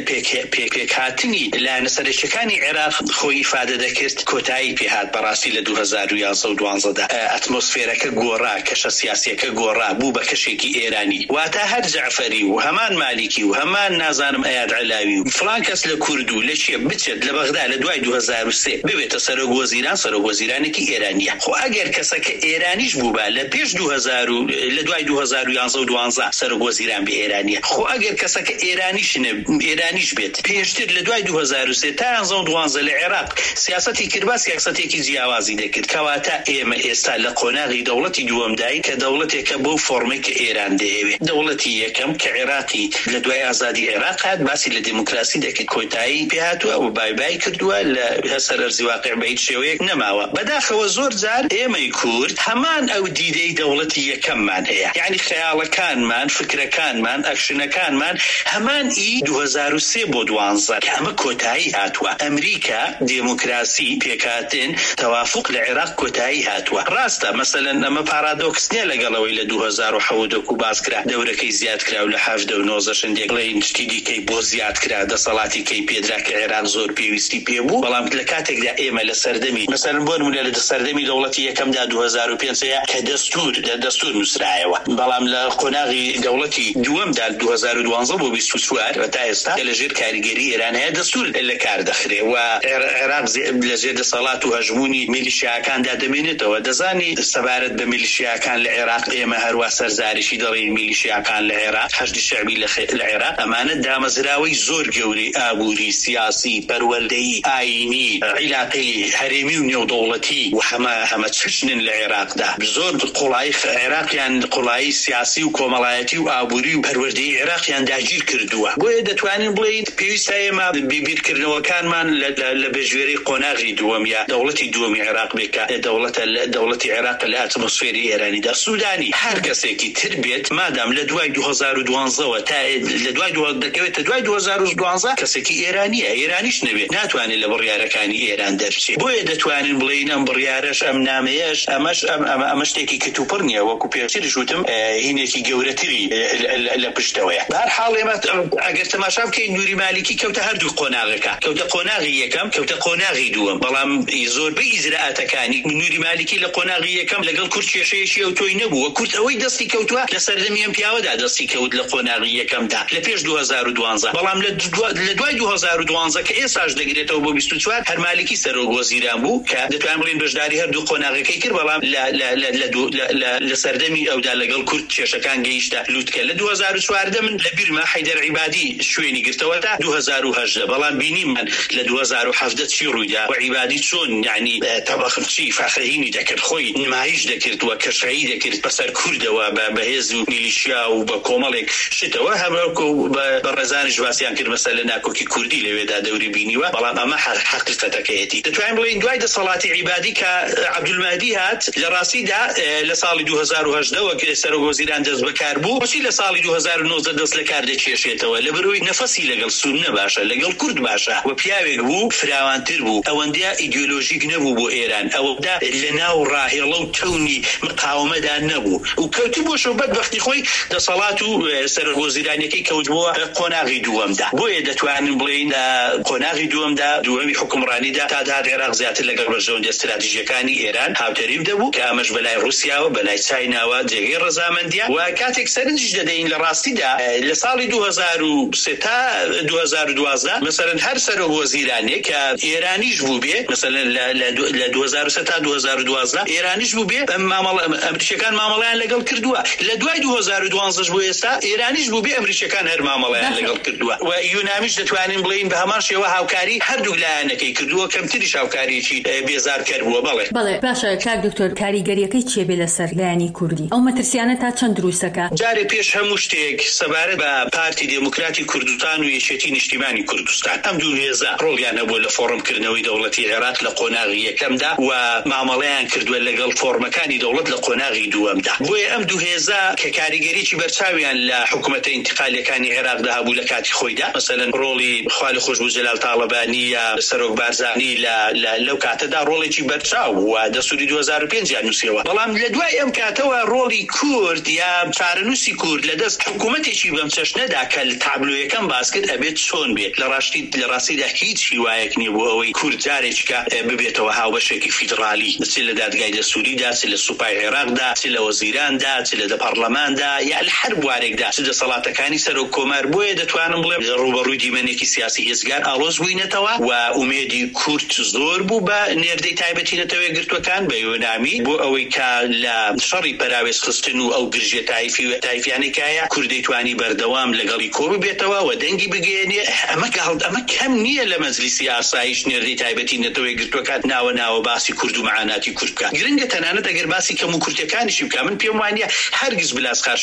پێکهاتنی لایەنە سەرچەکانی عێراق خۆی ئیفادە دەکرد کۆتایی پێهات بەڕاستی لە دوو هەزار و یانزە و دوانزەدا ئەتمۆسفێرەکە گۆڕا، کەشە سیاسیەکە گۆڕا بوو بە کەشێکی ئێرانی. واتە هەر جعفەری و هەمان مالیکی و هەمان نازانم ئەیاد علاوی و فڵان کەس لە کورد و لە چیە بچێت لە بەغدا لە دوای دوو هەزار و سێ ببێتە سەرۆکوەزیران سەرۆکوەزیرانێکی ئێرانیە. خۆ ئەگەر کەسەکە ئێرانیش بوو بە لە پێش دوو هەزار و لە دوای دوو هەزار و یانزە و دوانزە سەرۆکوەزیران بە ئێرانیە. خۆ ئەگەر کەسەکە ئێرانیش ئێرانیش بێت پێشتر لە دوای دوو هەزار و سێ تا یانزە و دوانزە لە عێراق سیاسەتی کرد با سیاسەتێکی جیاوازی دەکرد کەواتە ئێمە ئێستا لە قۆناغی دەوڵەتی دووەمداین کە دەوڵەتێکە بۆ فۆرمێک ئێران دەیەوێت. دەوڵەتی یەکەم کە عێراقی لە دوای ئازادی عێراق هات باسی لە دموکراسی دەکرد کۆتایی پێهاتووە و بای بای کردووە لە هەسەر ئەرزی واقع بە هیچ شێوەیەک نەماوە. بەداخەوە زۆر جار ئێمەی کورد هەمان ئەو دیدەی دەوڵەتی یەکەممان هەیە، یعنی خەیاڵەکانمان، فکرەکانمان، ئەکشنەکانمان هەمان ئی دوو هەزار و سێ بۆ دوانزە کە ئەمە کۆتایی هاتووە. ئەمریکا دموکراسی پێکاتن تەوافق لە عێراق کۆتایی هاتووە. ڕاستە مەسەلەن ئەمە پارادۆکس نییە لەگەڵەوەی لە دوو هەزار و حەوت و باس کرا دەورەکەی زیاد کرا و لە حەفدە و نۆزە شەندێک لەی شتی دیکەی بۆ زیاد کرا دەسەڵاتی کەی پێدرا کە عێراق زۆر پێویستی پێبوو، بەڵام لە کاتێکدا ئێمە لە سەردەمی مەسەلەن بۆ نمونە لە سەردەمی دەوڵەتی یەکەمدا دوو هەزار و پێنج کە دەستور لە دەستور نووسرایەوە، بەڵام لە قۆناغی دەوڵەتی دووەمدا دوو هەزار و دوانزە بۆ بیست و چوار و تا ئێستا لەژێر کاریگەری ئێران هەیە دەستور لە کار دەخرێ و عێراق لەژێر دەسەڵات و هەژمونی میلیشیاکاندا دەمێنێتەوە. دەزانی سەبارەت بە میلیشیاکان لە عێراق ئێمە هەروە سەرزاریشی دەڵێن میلیشیاکان لە عێراق حەشدی شەعبی لە عێراق ئەمانە دامەزراوەی زۆر گەورەی ئابووری سیاسی پەروەردەیی ئاینی عیلاقی هەرێمی و نێودەوڵەتی و هەمە هەمە چشنن لە عێراقدا. زۆر قوڵایی عێراقیان قوڵایی سیاسی و کۆمەڵایەتی و ئابووری و پەروەردەی عێراقیان داگیر کردووە. بۆیە دەتوانین بڵێین پێویستە ئێمە بیرکردنەوەکانمان لە بەژێرەی قۆناغی دووەم یا دەوڵەتی دووەمی عێراق بێکە دەوڵەتە دەوڵەتی عێراق لە ئەتمۆسفێری ئێرانیدا. سوودانی هەر کەسێکی تر بێت مادام لە دوای دوو هەزار و دوانزەوە تا لە دوای دەکەوێتە دوای دوو هەزار و دوانزە کەسێکی ئێرانیە، ئێرانیش نەبێت ناتوانێت لە بڕیارەکانی ئێران دەرچێت. بۆیە دەتوانین بڵێین ئەم بڕیارەش ئەم نامەیەش ئەمەش ئەمە شتێکی کەتوپڕ نییە، وەکو پێشترش وتم هینێکی گەورەتری لە پشتەوەیە. بەهەرحاڵ ئێمە ئەگەر تەماشا بکەین نووری مالیکی کەوتە هەردوو قۆناغەکە، کەوتە قۆناغی یەکەم کەوتە قۆناغی دووەم، بەڵام زۆربەی ئیجراعاتەکانی نووری مالیکی لە قۆناغی یەکەم لەگەڵ کورد کێشەیەشی ئەو تۆی نەبووە. کورد ئەوەی دەستی کەوتووە لە سەردەمی ئەم پیاوەدا دەستی کەوت لە قۆناغی یەکەمدا لە پێش دوو هەزار و دوانزە، بەڵام لە دوای دوو هەزار و دوانزە کە ئێستاش دەگرێتەوە بۆ بیست و چوار هەر مالیکی سەرۆک وەزیران بوو کە دەتوانین بڵێن بەشداری هەردوو قۆناغەکەی کرد، بەڵام لە سەردەمی ئەودا لەگەڵ کورد کێشەکان گەیشتە لوتکە. لە دوو هەزار و چواردە من لە بیرما حەیدەر عیبادی شوێنی گرتەوە تا دوو هەزار و هەژدە، بەڵام بینیم من لە دوو هەزار و حەڤدە چی ڕوویدا و عیبادی چۆن یعنی تەبەخچی فەخرهینی دەکرد، خۆی نمایش دەکردوە کەشایی دەکرد بەسەر کوردەوە بە هێز و میلیشیا و بە کۆمەڵێک شتەوە هەمەکو بە ڕێزانیش باسییان کرد مەسەلە ناکۆکی کوردی لەوێدا دەوری بینیوە، بەڵام ئەمە حەقیقەتەکەیەتی. دەتوانین بڵێین دوای دەسەڵاتی عیبادی کە عەبدولمەهدی هات لە ڕاستیدا لە ساڵی دوو هەزار و هەژدە وەک سەرۆک وەزیران دەست بەکار بوو، بۆچی لە ساڵی دوو هەزار و نۆزدە دەست لە کار دەکێشێتەوە؟ لە بەرەوەی نەفەسی لەگەڵ سوننە باشە، لەگەڵ کورد باشە و پیاوێک بوو فراوانتر بوو، ئەوەندە ئیدئۆلۆژیک نەبوو بۆ ئێران، ئەوەدا لە ناو ڕاهێڵە و تەونی مقاومەدا نەبوو و کەوتی بۆ شەو بەدبەختی خۆی دەسەڵات و سەرۆک وەزیرانەکەی کەوتبووە قۆناغی دووەمدا. بۆیە دەتوانین بڵێین قۆناغی دووەمدا دووەمی حکومڕانیدا تا داهات عێراق زیاتر لەگەڵ بەشەوەندی استراتیژیەکانی ئێران هاوتەریف دەبوو کە ئەمەش بەلای رووسیاوە بەلای چایناوە جێگەی ڕەزامەندیە و کاتێک سەرنجش دەدەین لە ڕاستیدا لە ساڵی دوو هەزار و سێ تا دوو هەزار و دوازدە مەسەلەن هەر سەرۆک وەزیرانێک کە ئێرانیش بوو بێ، مەسەلەن لە دوو هەزار و سێ تا دوو هەزار و دوازدە ئێرانیش بوو بێ، ئەمریکیەکان مامەڵەیان لەگەڵ کردووە. لە دوای دوو هەزار و دوانزەش بۆ ئێستا ئێرانیش بوو بێ، ئەمریکیەکان هەر مامەڵەیان لەگەڵ کردووە و یۆنامیش دەتوانین بڵێین بە هەمان شێوە هاوکاری هەردوو لایەنەکەی کردووە، کەمتریش هاوکاریی بێزار کردبووە. بەڵێ بەڵێ باشە کاک دکتۆر، کاریگەریەکەی چیە بێ لەسەر لایەنی کوردی؟ ئەو مەترسیانە تا چەند دروستەکە؟ جارێ پێش هەموو شتێک سەبارەت بە پارتی دموکراتی کوردستان و یەکێتی نیشتیمانی کوردستان ئەم دوو هێزە ڕۆڵیان هەبووە لە فۆڕمکردنەوەی دەوڵەتی عێراق لە قۆناغی یەکەمدا و مامەڵەیان کردووە لەگەڵ فۆڕمەکانی دەوڵەت لە قۆناغی دووەمدا. بۆیە ئەم دوو هێزە کە کاریگەریی بەرچاویان لە حکوومەتە ئینتیقالیەکانی عێراقدا هەبوو لە کاتی خۆیدا، مەسەلەن ڕۆڵی خوالی خۆشبوو جەلال تاڵەبانی یا سەرۆک بارزانی لەو کاتەدا ڕۆڵێکی بەرچاو و دەستوری دوو هەزار و پێنج نووسیەوە، بەڵام لە دوای ئەم کاتەوە ڕۆڵی کورد یا چارەنووسی کورد لە دەست حکوومەتێکی بەم چەشنەدا کە لە تابلۆیەکەم باس کرد ئەبێت چۆن بێت. لە ڕاستی لە ڕاستیدا هیچ هیوایەک نییە بۆ ئەوەی کورد جارێککە ببێتەوە هاوبەشێکی فیدرالی، چ لە دادگای دەستوریدا، چ لە سوپای عێراقدا، چ لە وەزیراندا، چ لە دەپەرلەماندا یا لە هەر بوارێکدا چ دەسەڵاتەکانی سەرۆک کۆمار. بۆیە دەتوانم بڵێم ڕوبەڕووی دیمەنێکی سیاسی هێزگار ئاڵۆز بووینەتەوە و ئومێدی کورد زۆر بوو بە نێردەی تایبەتی نەتەوەی گرتوەکان بە یۆنامی بۆ ئەوەی کە لە شەڕی پەراوێز خستن و ئەو گرژێ تایفی و تایفیانێکایە کوردی توانی بەردەوام لەگەڵی کۆ ببێتەوە و دەنگی بگەێنێ. ئەمە گاڵد ئەمە کەم نییە لە مەجلیسی ئاسایش نێردەی تایبەتی نەتەوەی گرتوەکان ناوە ناوە باسی کورد و معاناتی کورد بکات. گرنگە تەنانەت ئەگەر باسی کەم و کورتەکانیشی بکە، من پێم وانە هەرگیز بلاسخار شتێک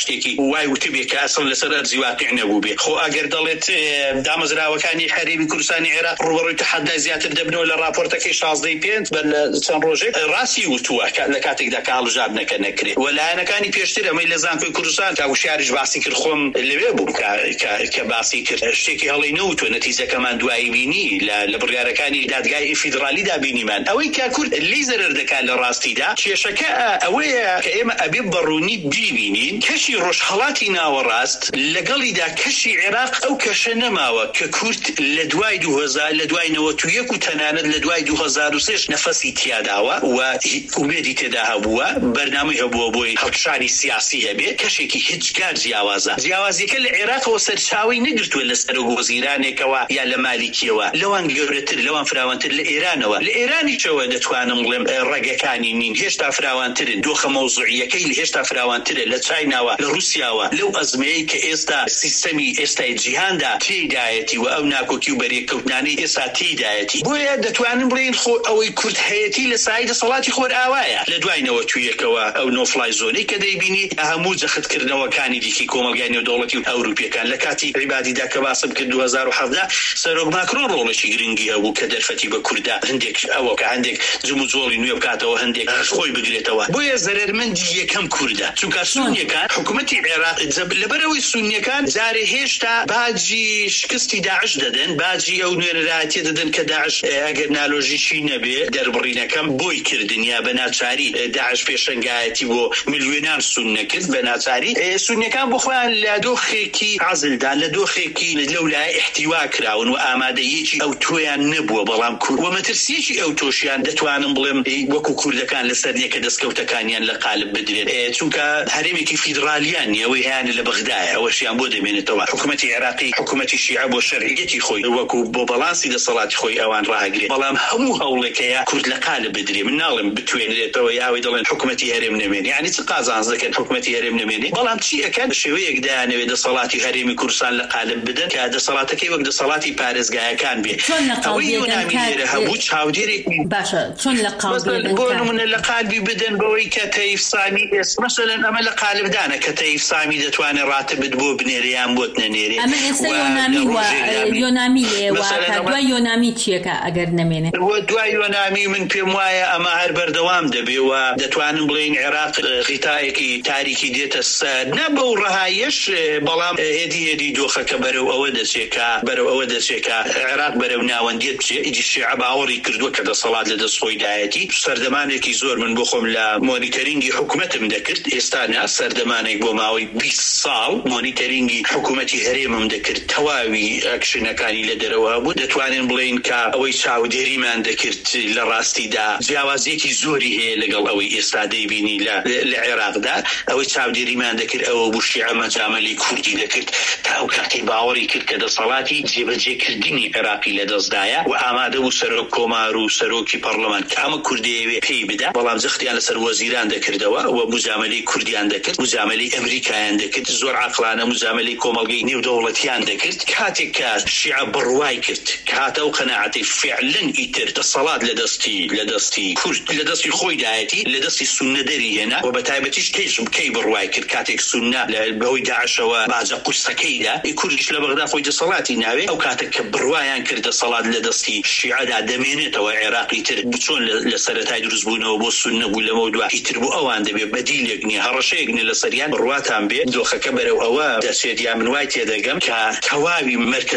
شتێکی وای وتبێ کە ئەسڵ لەسەر ئەرزی واقع نەبوو بێ. خۆ ئەگەر دەڵێت دامەزراوەکانی هەرێمی کوردستانی عێراق ڕوبەڕووی تەحەدای زیاتر دەبنەوە لە راپۆرتەکەی شازدەی پێنج بە چەند ڕۆژێک ڕاستی وتووە لە کاتێکدا کە هەڵبژاردنەکە نەکرێت. وەلایەنەکانی پێشتر ئەمەی لە زانکۆی کوردستان تا وشیاریش باسی کرد خۆم لەوێ بووم کە باسی کرد شتێکی هەڵی نەوتوە نەتیجەکەمان دوایی بینی لە بڕیارەکانی دادگای فیدرالیدا بینیمان. ئەوەی کە کورد لی زەرەر دەکات لە ڕاستیدا کێشەکە ئەوەیە کە ئێمە ئەبێ بەڕوونی بیبینین کەشی ڕۆژهەڵاتی ناوەڕاست لەگەڵیدا کەشی عێراق ئەو کەشە نەماوە کە کورد لە دوای دوو هەزار لە دوای نەوەت و یەک و تەنانەت لە دوای دوو هەزار و سێش نەفەسی تیاداوە و ئومێدی تێدا هەبووە بەرنامەی هەبووە بۆی هەڵکشانی سیاسی هەبێ کەشێکی هیچ کار جیاوازە. جیاوازیەکە لە عێراقەوە سەرچاوی نەگرتووە لە سەرۆک وەزیرانێکەوە یا لە مالیکیەوە لەوان گەورەتر لەوان فراوانتر لە ئێرانەوە. لە ئێرانیشەوە دەتوانم بڵێم ڕێگەکانی نین هێشتا فراوانترن دۆخە مەوزوعیەکەی هێشتا فراوانترە لە چایناوە لە رووسیاوە لەو ئەزمەیە کە ئێستا سیستەمی ئێستای جیهاندا تێدایەتی و ئەو ناکۆکی و بەرێککەوتنانی ئێستا تێدایەتی. بۆیە دەتوانم بڵێن خۆ ئەوەی کورد هەیەتی لە سای دەسەڵاتی خۆر ئاوایە لە دوایەوە تویەکەوە ئەو نۆفلای زۆنەی کە دەیبینی هەموو جەختکردنەوەکانی دیکی کۆمەلگای نێودەوڵەتی و ئەوروپیەکان لە کاتی عیبادیدا کە باسم کرد دوو هەزار و حەڤدا سەرۆک ماکرۆن ڕۆڵێکی گرنگی هەبوو کە دەرفەتی بە کووردا هەندێک ئەوە کە هەندێک جم و جۆڵی نوێ بکاتەوە هەندێک خۆی بگرێتەوە. بۆیە زەرەرمەندی یەکەم کووردە چونکە سونیەکان حکوومەتی عێراق لەبەرەوەی سونیەکان جارێ هێشتا باجی شکستی داعش دەدەن باجی ئەو نوێنەرایەتیە دەدەن کە داعش ئەگەر نالۆژیشی نەبێ دەربڕینەکەم بۆی کردن یا بە ناچاری داعش پێشەنگایەتی بۆ ملیۆنان سون نەکرد بە ناچاری سونیەکان بۆ خۆیان لە دۆخێکی عەزلدا لە دۆخێکی لەولای احتیوا کراون و ئامادەیەکی ئەو تۆیان نەبووە. بەڵام کورد و مەترسیەکی ئەو تۆشیان دەتوانم بڵێم وەکو کوردەکان لەسەر یەکە دەستکەوتەکانیان لە قالب بدرێت چونکە هەرێمێکی فیدرالیان ئەوەی هیان لە بەغدایە ئەوەشیان بۆ دەمێنێتەوە. حکوومەتی عێراقی حکوومەتی شیعە بۆ شەرعیەتی خۆی وەکو بۆ بەڵانسی دەسەڵاتی خۆی ئەوان ڕاهەگرێت. بەڵام هەموو هەوڵێکەیە کورد لە قالب بدرێ. من ناڵێم بتوێنێتەوە یاوی دەڵێن حکوومەتی هەرێم نەمێنێ یعنی چ قازانز دەکەن حکوومەتی هەرێم نەمێنێ. بەڵام چی ئەکەن بە شێوەیەک دایانەوێت دەسەڵاتی هەرێمی کوردستان لە قالب بدەن کە دەسەڵاتەکەی وەک دەسەڵاتی پارێزگایەکان بێت. ئەوەی یۆنامی لێرە هەبوو چاودێرێک باشە چۆن لە قالب بۆ نمونە لە قالبی بدەن بەوەی کە تەیف سامی مەسەلەن ئەمە لە قالبدانە کە تەیف سامی دەتوانێت ڕاتبت بۆ بنێریان بۆت نەنێرێ. ئەمە ئێستا یۆنامی وە یۆنامی لێوە دوای یۆنامی چیەکە ئەگەر نەمێنێ دوای یۆنامی من پێم وایە ئەمە هەر بەردەوام دەبێ و دەتوانم بڵێن عێراق غیتایەکی تاریکی دێتە سەر نە بەو ڕەهایەش بەڵام هێدی هێدی دۆخەکە بەرەو ئەوە دەچێکە بەرەو ئەوە دەچێکە عێراق بەرەو ناوەندیت بچێ ئیدی شیعە باوەڕی کردووە کە دەسەڵات لە دەست خۆی دایەتی. سەردەمانێکی زۆر من بۆ خۆم لە مۆنیتەرینگی حکوومەتم دەکرد ئێستا نا سەردەمانێک بۆ ماوەی بیست ساڵ مۆنیتەرینگی حکوومەتی هەرێمم دەکرد تەواوی ئەکشنەکانی لە دەرەوە بوو. دەتوانین بڵێن کە ئەوەی چاودێریمان دەکرد لە ڕاستیدا جیاوازیەکی زۆری هەیە لەگەڵ ئەوەی ئێستا دەیبینی لە عێراقدا ئەوەی چاودێریمان دەکرد ئەوە بوو شیعە مەجامەلی کوردی دەکرد تا ئەو کاتی باوەڕی کرد کە دەسەڵاتی جێبەجێکردنی عێراقی لە دەستدایە و ئامادە بوو سەرۆک کۆمار و سەرۆکی پەرلەمان کامە کوردیەوێ پێی بدا. بەڵام جەختیان لەسەر وەزیران دەکردەوە و مجامەلەی کوردیان دەکرد مجامەلەی ئەمریکایان دەکرد زۆر عاقلانە مجامەلەی کۆمەڵگەی نێودەوڵەتیان دەکرد. کاتێک کە شیعە بڕوای کرد کاتە و قەناعەتی فعلن ئیتر دەسەڵات لە دەستی لە دەستی کورد لە دەستی خۆی دایەتی لە دەستی سوننە دەری هێنا و بە تایبەتیش کەیشم کەی بڕوای کرد کاتێک سوننە بەهۆی داعشەوە باجە قورسەکەیدا کوردیش لە بەغدا خۆی دەسەڵاتی ناوێ ئەو کاتێک کە بڕوایان کرد دەسەڵات لە دەستی شیعەدا دەمێنێتەوە عێراقی تر چۆن لە سەرەتای دروستبوونەوە بۆ سوننە بوو لەمە دوای ئیتر بوو ئەوان دەبێت بەدیلێک نییە هەڕەشەیەک نیە لە سەریان بڕواتان بێت دۆخەکە بەرەو ئەوە دەچێت یا من وای تێدەگەم کە تەواوی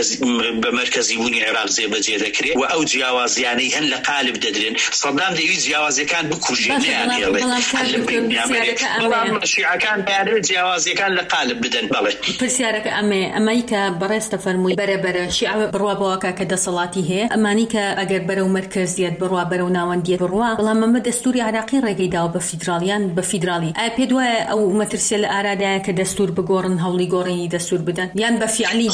بە مەرکەزی بوونی عێراق جێبەجێ دەکرێت و ئەو جیاوازیانەی هەن لە قالب دەدرێن سەدام دەویست جیاوازیەکان بکوژێنیان هێڵێ بەڵام شیعەکان بەیانەوێت جیاوازیەکان لە قالب بدەن. بەڵێ پرسیارەکە ئەمێ ئەمەی کە بەڕێستە فەرمووی بەرەبەرە شیعە بڕوا بەوەکە کە دەسەڵاتی هەیە ئەمانی کە ئەگەر بەرەو مەرکەزیەت بڕوا بەرەو ناوەندیەت بڕوا بەڵام ئەمە دەستوری عێراقی ڕێگەی داوە بە فیدرالیان بە فیدرالی ئایا پێ دوایە ئەو مەترسیە لە ئارادایە کە دەستور بگۆڕن هەوڵی گۆڕینی دەستور بدەن یان بە فیعلی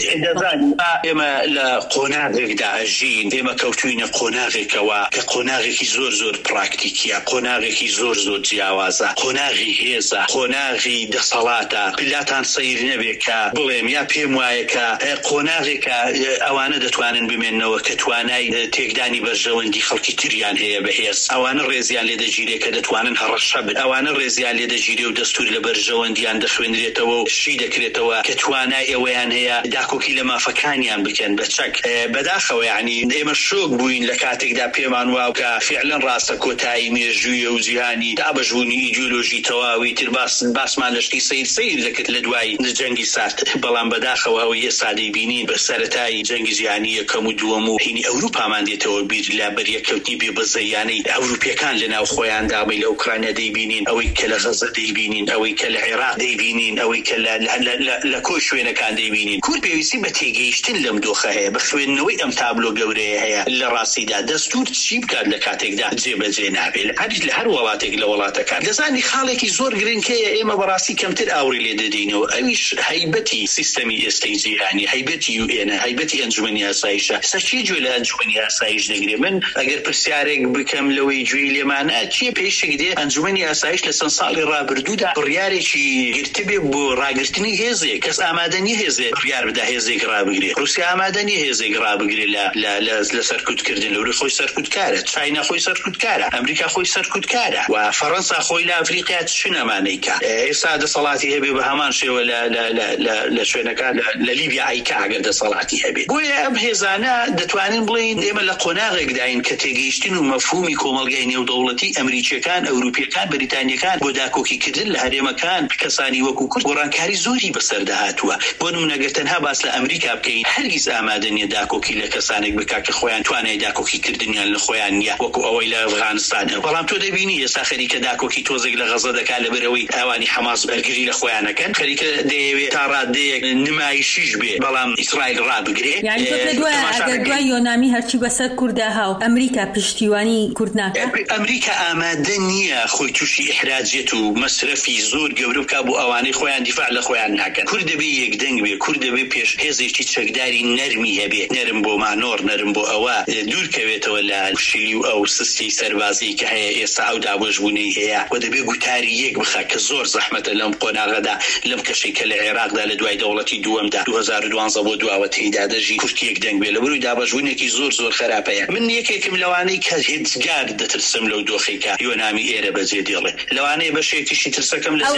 ئێمە لە قۆناغێکدا ئەژین ئێمە کەوتوینە قۆناغێکەوە کە قۆناغێکی زۆر زۆر پراکتیکیە قۆناغێکی زۆر زۆر جیاوازە قۆناغی هێزە قۆناغی دەسەڵاتە پلاتان سەیر نەبێ کە بڵێم یا پێم وایە کە قۆناغێکە ئەوانە دەتوانن بمێننەوە کە توانای تێکدانی بەرژەوەندی خەڵکی تریان هەیە بەهێز ئەوانە ڕێزیان لێ دەگیرێ کە دەتوانن هەڕەشە بن ئەوانە ڕێزیان لێ دەگیرێ و دەستور لە بەرژە دژەوەندیان دەخوێنرێتەوە شی دەکرێتەوە کە توانای ئەوەیان هەیە داکۆکی لە مافەکانیان بکەن بە چەک بەداخەوە یعنی ئێمە شۆک بووین لە کاتێکدا پێمان واو کە فعلا ڕاستە کۆتایی مێژوویە و جیهانی دابەشبوونی ئیدیۆلۆژی تەواوی تر باس باسمان لەشتی سیر سیر دەکرد لە دوای جەنگی سارد بەڵام بەداخەوە ئەوە ئێستا دەیبینین بە سەرەتای جەنگی جیهانی یەکەم و دووەم و هینی ئەوروپامان دێتەوە بیر لە بەریەکەوتنی بێبەزەیانەی ئەوروپیەکان لەناو خۆیاندا بە لە ئوکرانیا دەیبینین ئەوەی کە لە غەزە دەیبینین ئەوەی کە لە عێراق دەیبینین ئەوەی کە لە کۆی شوێنەکان دەیبینین کورد پێویستی بە تێگەیشتن لەم دۆخە هەیە بە خوێندنەوەی ئەم تابلۆ گەورەیە هەیە لە ڕاستیدا دەستور چی بکات لە کاتێکدا جێبەجێ نابێت لە هەر وڵاتێک لە وڵاتەکان دەزانی خاڵێکی زۆر گرنگکەیە ئێمە بەڕاستی کەمتر ئاوری لێ دەدەینەوە ئەویش هەیبەتی سیستەمی ئێستەی جیهانی هەیبەتی یو ئێنە هەیبەتی ئەنجومەنی ئاسایشە سەچی گوێ لە ئەنجومەنی ئاسایش دەگرێ من ئەگەر پرسیارێک بکەم لەوەی گوێی لێمانە چیە پێشێک دێ ئەنجومەنی ئاسایش لە چەند ساڵی ڕابردوودا بڕیارێکی گرتبێ بۆ ڕاگررتنی هێزێک کەس ئامادەنی هێزێ بڕیار بدا هێزێک ڕابگرێ رووسیا ئامادەنی هێزێک ڕابگرێ لە سەرکوتکردن لەوری خۆی سەرکوتکارە چاینا خۆی سەرکوتکارە ئەمریکا خۆی سەرکوتکارە و فەڕەنسا خۆی لە ئەفریقا چنەمانەیکە ئێستا دەسەڵاتی هەبێ بە هەمان شێوە لە شوێنەکان لە لیبیا ئایکا ئەگەر دەسەڵاتی هەبێت بۆیە ئەم هێزانە دەتوانین بڵین ئێمە لە قۆناغێکداین کە تێگەیشتن و مەفهومی کۆمەڵگەی نێودەوڵەتی ئەمریکیەکان ئەوروپیەکان بەریتانیەکان بۆ داکۆکیکردن لە هەرێمەکان کەسانی وەکو کورد گۆڕانکاری زۆری بەسەردا هاتووە بۆ نمونەگەر تەنها باس لە ئەمریکا بکەین هەرگیز ئامادە نیە داکۆکی لە کەسانێک بکات کە خۆیان توانای داکۆکیکردنیان لە خۆیان نییە وەکو ئەوەی لە ئەفغانستانە بەڵام تۆ دەبینی ئێستا خەریکە داکۆکی تۆزێک لە غەزە دەکات لەبەرەوەی ئەوانی حەماس بەرگری لە خۆیانەکەن خەریکە دەیەوێت تا ڕادەیەک نمایشیش بێ بەڵام ئیسرائیل ڕابگرێ ئەگەر دوای یۆنامی هەرچی بەسەر کووردا هاو ئەمریکا پشتیوانی کورد ناکات ئەمریکا ئامادە نییە خۆی تووشی ئیحراجێت و مەسرەفی زۆر گەورە بکات بۆ ئەوانەی خۆیان دیفاع لە خۆیان ناکەن کورد دەبێ یەکدەنگ بێ کورد دەبێ پێش هێزێکی چەکداری نەرمی هەبێ نەرم بۆ مانۆر نەرم بۆ ئەوە دوورکەوێتەوە لە شیلی و ئەو سستی سەربازی کە هەیە ئێستا ئەو دابەشبوونەی هەیە و دەبێ گوتاری یەک بخات کە زۆر زەحمەتە لەم قۆناغەدا لەم کەشەی کە لە عێراقدا لە دوای دەوڵەتی دووەمدا دوو هەزار و دوانزە بۆ دواوە تێیدا دەژی کورد یەکدەنگ بێ لەبەروی دابەشبوونێکی زۆر زۆر خراپەیە من یەکێکم لەوانەی کە هێزگار دەترسم لەو دۆخێکە یۆنامی ئێرە بەجێ دێڵێ لەوانەیە بەشێکیشی ترسەکەم لە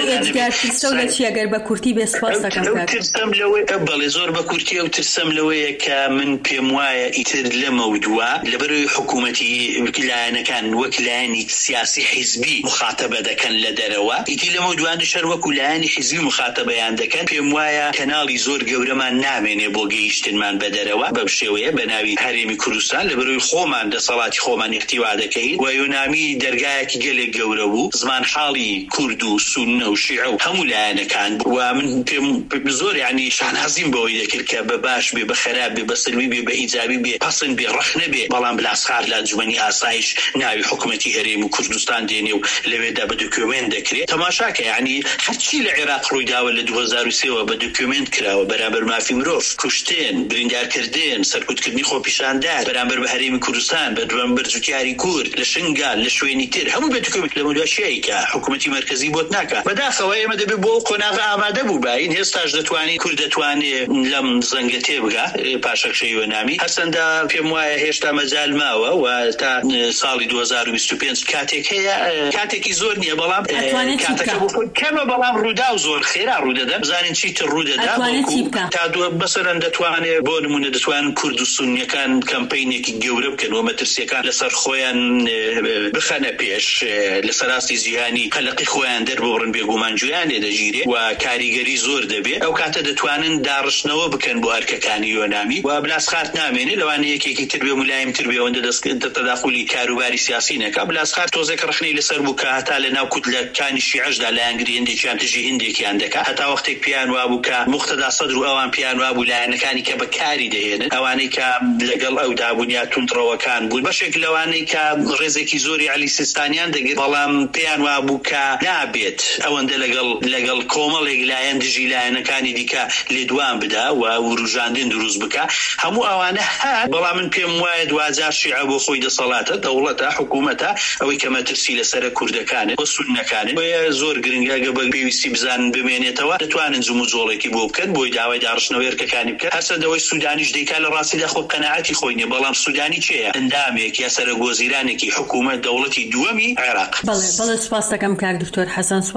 ئەگەر بە کورتی بێ سپاس دەکەم ترسم لەوەی بەڵێ زۆر بە کورتی و ترسم لەوەیە کە من پێم وایە ئیتر لەمە دووە لەبەروی حکوومەتی لایەنەکان وەک لایەنی سیاسی حیزبی مخاتەبە دەکەن لە دەرەوە ئیتی لەمە دوانە شەر وەکو لایەنی حیزبی مخاتەبەیان دەکەن پێم وایە کەناڵی زۆر گەورەمان نامێنێ بۆ گەیشتنمان بە دەرەوە بەم شێوەیە بە ناوی هەرێمی کوردستان لەبەروی خۆمان دەسەڵاتی خۆمان اختیوا دەکەین و یۆنامی دەرگایەکی گەلێک گەورە بوو زمان حاڵی کورد و سونە و شیعە و هەموو لایەنەکان و من پێم زۆر یعنی شانازیم بەوەی دەکرد کە بە باش بێ بە خەراب بێ بە سلوی بێ بە ئیجابی بێ پەسند بێ ڕەخنە بێ بەڵام بلاسخار لە ئەنجومەنی ئاسایش ناوی حکوومەتی هەرێم و کوردستان دێنێ و لەوێدا بە دۆکیومنت دەکرێت تەماشاکە یعنی هەرچی لە عێراق ڕوویداوە لە دوو هەزار و سێەوە بە دۆکیومنت کراوە بەرامبەر مافی مرۆڤ کوشتێن بریندارکردن سەرکوتکردنی خۆپیشاندار بەرامبەر بە هەرێمی کوردستان بە بەرامبەر جوتیاری کورد لە شنگال لە شوێنی تر هەموو بە دۆکیومنت لە مودواشیایی کە حکوومەتی مرکزی بۆت ناکات بەداخەوە ئێمە دەبێت بۆ قۆناغە ئامادە بوو باین هێستاش دەتوانین کورد دەتوانێت لەم زەنگە تێبگا پاشەکشەی یۆنامی هەرچەندە پێم وایە هێشتا مەجال ماوە و تا ساڵی دوو هەزار و بیست و پێنج کاتێک هەیە کاتێکی زۆر نییە بەڵام کاتەکە کەمە بەڵام ڕوودا و زۆر خێرا ڕوودەدا بزانین چیتر ڕوودەدا تا دووە بەسەرەن دەتوانێت بۆ نمونە دەتوانن کورد و سونیەکان کەمپەینێکی گەورە بکەن و مەترسیەکان لەسەر خۆیان بخەنە پێش لەسەر ئاستی جیهانی قەلەقی خۆیان دەربڕن بێگومانجویان لێ دەژیرێ و کاریگەری زۆر دەبێت ئەو کاتە دەتوانن داڕشتنەوە بکەن بۆ هەرکەکانی یۆنامی و بلاسخارت نامێنێ لەوانە یەکێکی تر بێ ملایمتر بێ ئەوەندە دەستکردە تەداخولی کاروباری سیاسی نەکا بلاسخار تۆزێک ڕخنەی لەسەر بوو کە هەتا لە ناو کوتلەکانی شیعەشدا لە ئەنگری هەندێکیان تژی هندێکیان دەکات هەتا وەختێک پیان وابوو کە موختەدا سەدر و ئەوان پیان وابوو لایەنەکانی کە بەکاری دەهێنن ئەوانەی کە لەگەڵ ئەو دابوونیا توندڕەوەکان بوون بەشێک لەوانەی کە ڕێزێکی زۆری عەلی سیستانیان دەگرێت بەڵام پیان وابوو کە نابێت ئەوەندە لەگەڵ لەگەڵ کۆمەڵێک لایەن دژی لایەنەکانی دیکە لێدوان بدا و وروژاندن دروست بکە هەموو ئەوانە هات بەڵام من پێم وایە دوجار شیعە بۆ خۆی دەسەڵاتە دەوڵەتە حکوومەتە ئەوەی کە مەترسی لەسەر کوردەکانە بۆ سونەکانن بۆیە زۆر گرنگە گە بە پێویستی بزانن بمێنێتەوە دەتوانن جوم و جۆڵێکی بۆ بکەن بۆی داوای داڕشتنەوەی ئێرکەکانی بکەن هەرچەندەوەی سوودانیش دەیکا لە ڕاستیدا خۆ قەناعەتی خۆی نییە بەڵام سوودانی چێیە ئەندامێک یا سەرۆگۆزیرانێکی حکوومەت دەوڵەتی دووەمی عێراق بەڵێ بەڵێ سپاس دەکەم کاک دکتۆر حەسەن سپاس بۆ ڕوونکە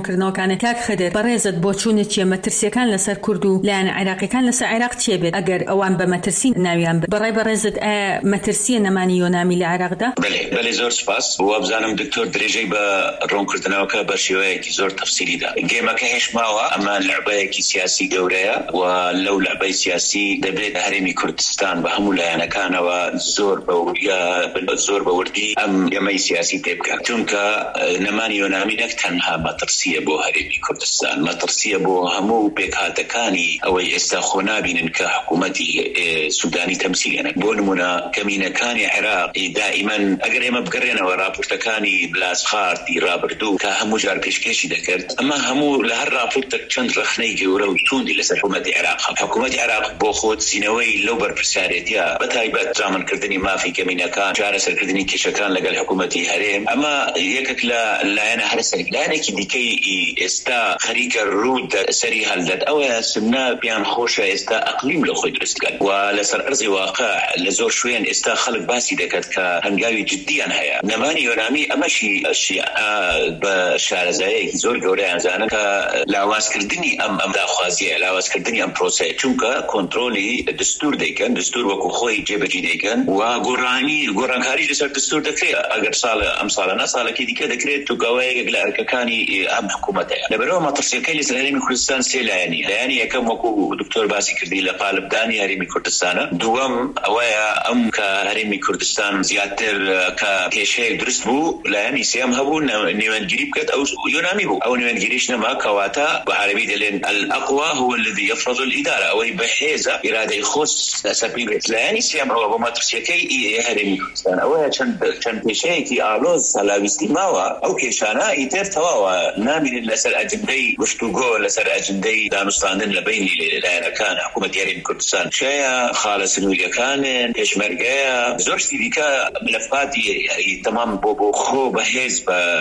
کۆنتڕۆلکردنەوەکانە کاک خەدەر بەڕێزت بۆ چوونەتیە مەترسیەکان لەسەر کورد و لایەن عێراقیەکان لەسەر عێراق چێ بێت ئەگەر ئەوان بە مەترسی ناویان بێت بەڕێ بەڕێزت ئایا مەترسیە نەمانی یۆنامی لە عێراقدا؟ بەڵێ بەڵێ زۆر سپاس بۆ بزانم دکتۆر درێژەی بە ڕوونکردنەوەکە بە شێوەیەکی زۆر تەفسیریدا گێمەکە هێشماوە ئەمە لەعبەیەکی سیاسی گەورەیە و لەو لەعبەی سیاسی دەبێت هەرێمی کوردستان بە هەموو لایەنەکانەوە زۆر بەوریە زۆر بەوردی ئەم گەمەی سیاسی تێ بکات چونکە نەمانی یۆنامی نەک تەنها مەترسیە بۆ هەرێمی کوردستان مەترسیە بۆ هەموو پێکهاتەکانی ئەوەی ئێستا خۆ نابینن کە حکوومەتی سودانی تەمسیلێنە بۆ نمونە کەمینەکانی عێراق دائیمەن ئەگەر ئێمە بگەڕێنەوە راپۆرتەکانی بلاسخارتی رابردوو کە هەموو جار پێشکەشی دەکرد ئەمە هەموو لە هەر راپۆرتێک چەند رەخنەی گەورە و توندی لەسەر حکوومەتی عێراق حکوومەتی عێراق بۆ خۆت سینەوەی لەو بەرپرسیارەتیە بەتایبەت جامنکردنی مافی کەمینەکان چارەسەرکردنی کێشەکان لەگەڵ حکوومەتی هەرێم ئەمە یەکێک لە لایەنە هەرسەر لایەنێکی دیکەی ئێستا خەریکە ڕوود سەری هەڵدەت ئەوە سمنا پیان خۆشە ئێستا ئەقلیم لە خۆی دروستکرد و لەسەر ئەرزی واقع لە زۆر شوێن ئێستا خەڵک باسی دەکات کە هەنگاوی جددیان هەیە نەمانی یۆنامی ئەمەشی بە شارەزایەکی زۆر گەورەیان زانن کە لاوازکردنی ئەم ئەم داخوازیە لاوازکردنی ئەم پرۆسەیە چونکە کۆنتڕۆلی دستور دەیکەن دستور وەکو خۆی جێبەجێ دەیکەن و گۆڕانی گۆڕانکاری لەسەر دستور دەکرێت ئەگەر ساڵە ئەم ساڵە نا ساڵێکی دیکە دەکرێت توگەوەیەک لە ئەرکەکانی ئەم حکوومەتەیە لەبەرەوە مەترسیەکەی لەسەر هەرێمی کوردستان سێ لایەنی لایەنی یەکەم وەکو دکتۆر باسی کردی لە قالبدانی هەرێمی کوردستانە دووەم ئەوەیە ئەم کە هەرێمی کوردستان زیاتر کە کێشەیەک دروست بوو لایەنی سێم هەبوو نێوەندگیری بکات ئەو یۆنامی بوو ئەو نێوەندگیریش نەما کەواتە بە عەرەبی دەڵێن الأقوى هو الذي يفرض الإدارة ئەوەی بەهێزە ئیرادەی خۆس سەرپێ لایەنی سێم ئەوە بۆ مەترسیەکەی هەرێمی کوردستان ئەوەیە چەند چەند کێشەیەکی ئالۆز سەلاویستی ماوە ئەو کێشانە ئیتر تەواوە نامینن لەسەر ئەجندەی گفتوگۆ لەسەر ئەجندەی دانوستاندن لە بینی لایەنەکان حکوومەتی هەرێمی کوردستان شەیە خاڵە سنووریەکانن پێشمەرگەیە زۆر شتی دیکە ملفاتی تەمام بۆ بۆ خۆ بەهێز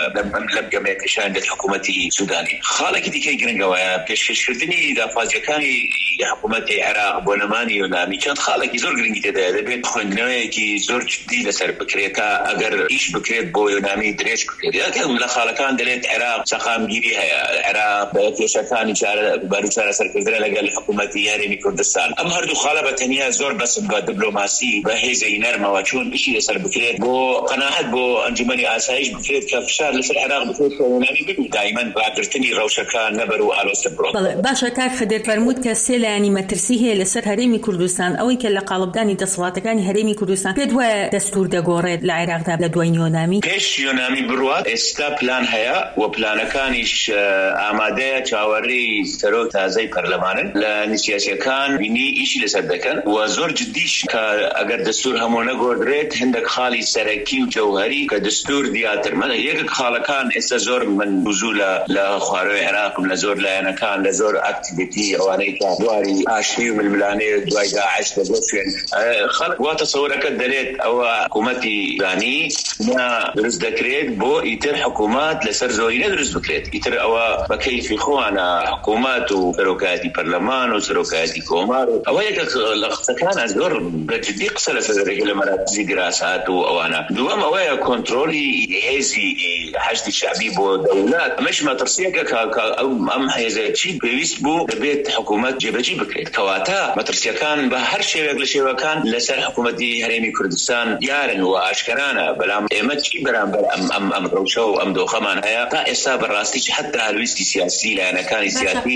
لەم گەمەیە پێشاندێت حکوومەتی سودانی خاڵێکی دیکەی گرنگەوەیە پێشکەشکردنی داخوازیەکانی حکوومەتی عێراق بۆ نەمانی یۆنامی چەند خاڵێکی زۆر گرنگی تێدایە دەبێت خوێندنەوەیەکی زۆر جددی لەسەر بکرێت ئەگەر ئیش بکرێت بۆ یۆنامی درێژ بکرێت یەکەم لە خاڵەکان دەڵێت عێراق سەقامگیری هەیە عێراق کێشەکانی بەروی چارەسەرکردنە لەگەڵ حکوومەتی هەرێمی کوردستان ئەم هەردوو خاڵە بەتەنیا زۆر بەسم بە دیپلۆماسی بە هێزەی نەرمەوە چۆن ئیشی لەسەر بکرێت بۆ قەناعەت بۆ ئەنجومەنی ئاسایش بکرێت کە فشار لەسەر عێراق بکرێت کە یۆنامی ببێت دائیماً ڕاگررتنی ڕەوشەکان نەبەر و ئالۆسە بڕۆ باشە کاک خەدەر فەرمووت کە سێ لایەنی مەترسی هەیە لەسەر هەرێمی کوردستان ئەوەی کە لە قاڵبدانی دەسەڵاتەکانی هەرێمی کوردستان پێت وایە دەستور دەگۆڕێت لە عێراقدا لە دوای یۆنامی پێش یۆنامی بڕوات ئێستا پلان هەیە و پلانەکانیش ئامادەیە چاوەڕێی سەرۆک تازەی پەرلەمانن لە نیسیاسیەکان بینی ئیشی لەسەر دەکەن و زۆر جددیش کە ئەگەر دەستور هەموو نەگۆڕدرێت هەندێک خاڵی سەرەکی و جەوهەری کە دەستور دیاتر مە یەکێک خاڵەکان ئێستا زۆر من وزوو لە خوارەوەی عێراقم لە زۆر لایەنەکان لە زۆر ئاکتیڤیتی ئەوانەی کە دواری ئاشتی و ململانەی دوای داعش لە زۆر شوێن خەڵک وا تەسەوورەکە دەرێت ئەوە حکوومەتی دانی نا دروست دەکرێت بۆ ئیتر حکوومەت لەسەر زۆری نەدروست بکرێت ئیتر ئەوە بە کەیفی خۆوانە حکوومەت و سەرۆکایەتی پەرلەمان و سەرۆکایەتی کۆمار ئەوە یەکە لە قسەکانە زۆر بەجددی قسە لەسەر لە مەراتبی گراسات و ئەوانە دووەم ئەوەیە کۆنتڕۆلی هێزی حەشدی شعبی بۆ دەوڵەت ئەمەش مەترسیەکە کە ئەم هێزەیەکی پێویست بوو دەبێت حکوومەت جێبەجێ بکرێت کەواتە مەترسیەکان بە هەر شێوێک لە شێوەکان لەسەر حکوومەتی هەرێمی کوردستان دیارن و ئاشکرانە بەڵام ئێمە چی بەرامبەر ئەم ئەم ئەم ڕەوشە و ئەم دۆخەمان هەیە تا ئێستا بەڕاستی حتا هەلویستی سیاسی لایەنەکانی سیاسی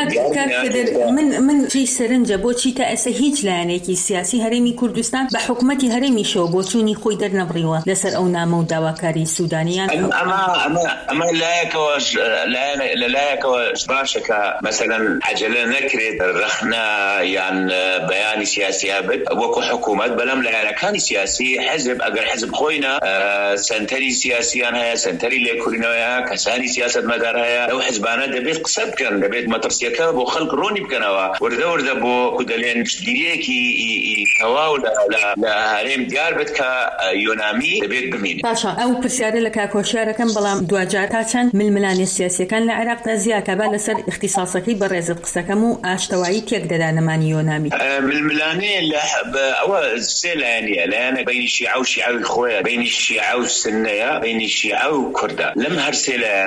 من من چی سەرنجە بۆچی تا ئێستا هیچ لایەنێکی سیاسی هەرێمی کوردستان بە حکوومەتی هەرێمیشەوە بۆ چوونی خۆی دەرنەبڕیوە لەسەر ئەو نامە و داواکاری سودانیان ئەمە ئەمە ئەمە لایەکەوە لەلایەکەوە باشە کە مەسەلەن عەجەلە نەکرێت رەخنە یان بەیانی سیاسی هەبێت وەکو حکوومەت بەلام لایەنەکانی سیاسی حزب ئەگەر حزب خۆینە سنتەری سیاسیان هەیە سنتەری لێکۆڵینەوەیە کەسانی سیاسەتمەدار هەیە ئەو حزبانە دەبێت قسە بکەن دەبێت مەترسیەکە بۆ خەڵک ڕوونی بکەنەوە وردە وردە بۆ کودەلێن گیرەیەکی تەواو لە هەرێم دیار بێت کە یۆنامی دەبێت بمینێت باشە ئەو پرسیارە لە کاکۆشیارەکەم بەڵام دوجار تا چەند ململانی سیاسیەکان لە عێراقدا زیاکە با لەسەر اختصاصەکەی بەڕێزت قسەکەم و ئاشتەوایی تێک دەدا نەمانی یۆنامی ململانێ ئەوە سێ لایەنیە لایەنە بینی شیعە و شیعەوی خۆیە بینی شیعە و سنەیە بینی شیعە و کوردە لەم هەر سێ لایەنە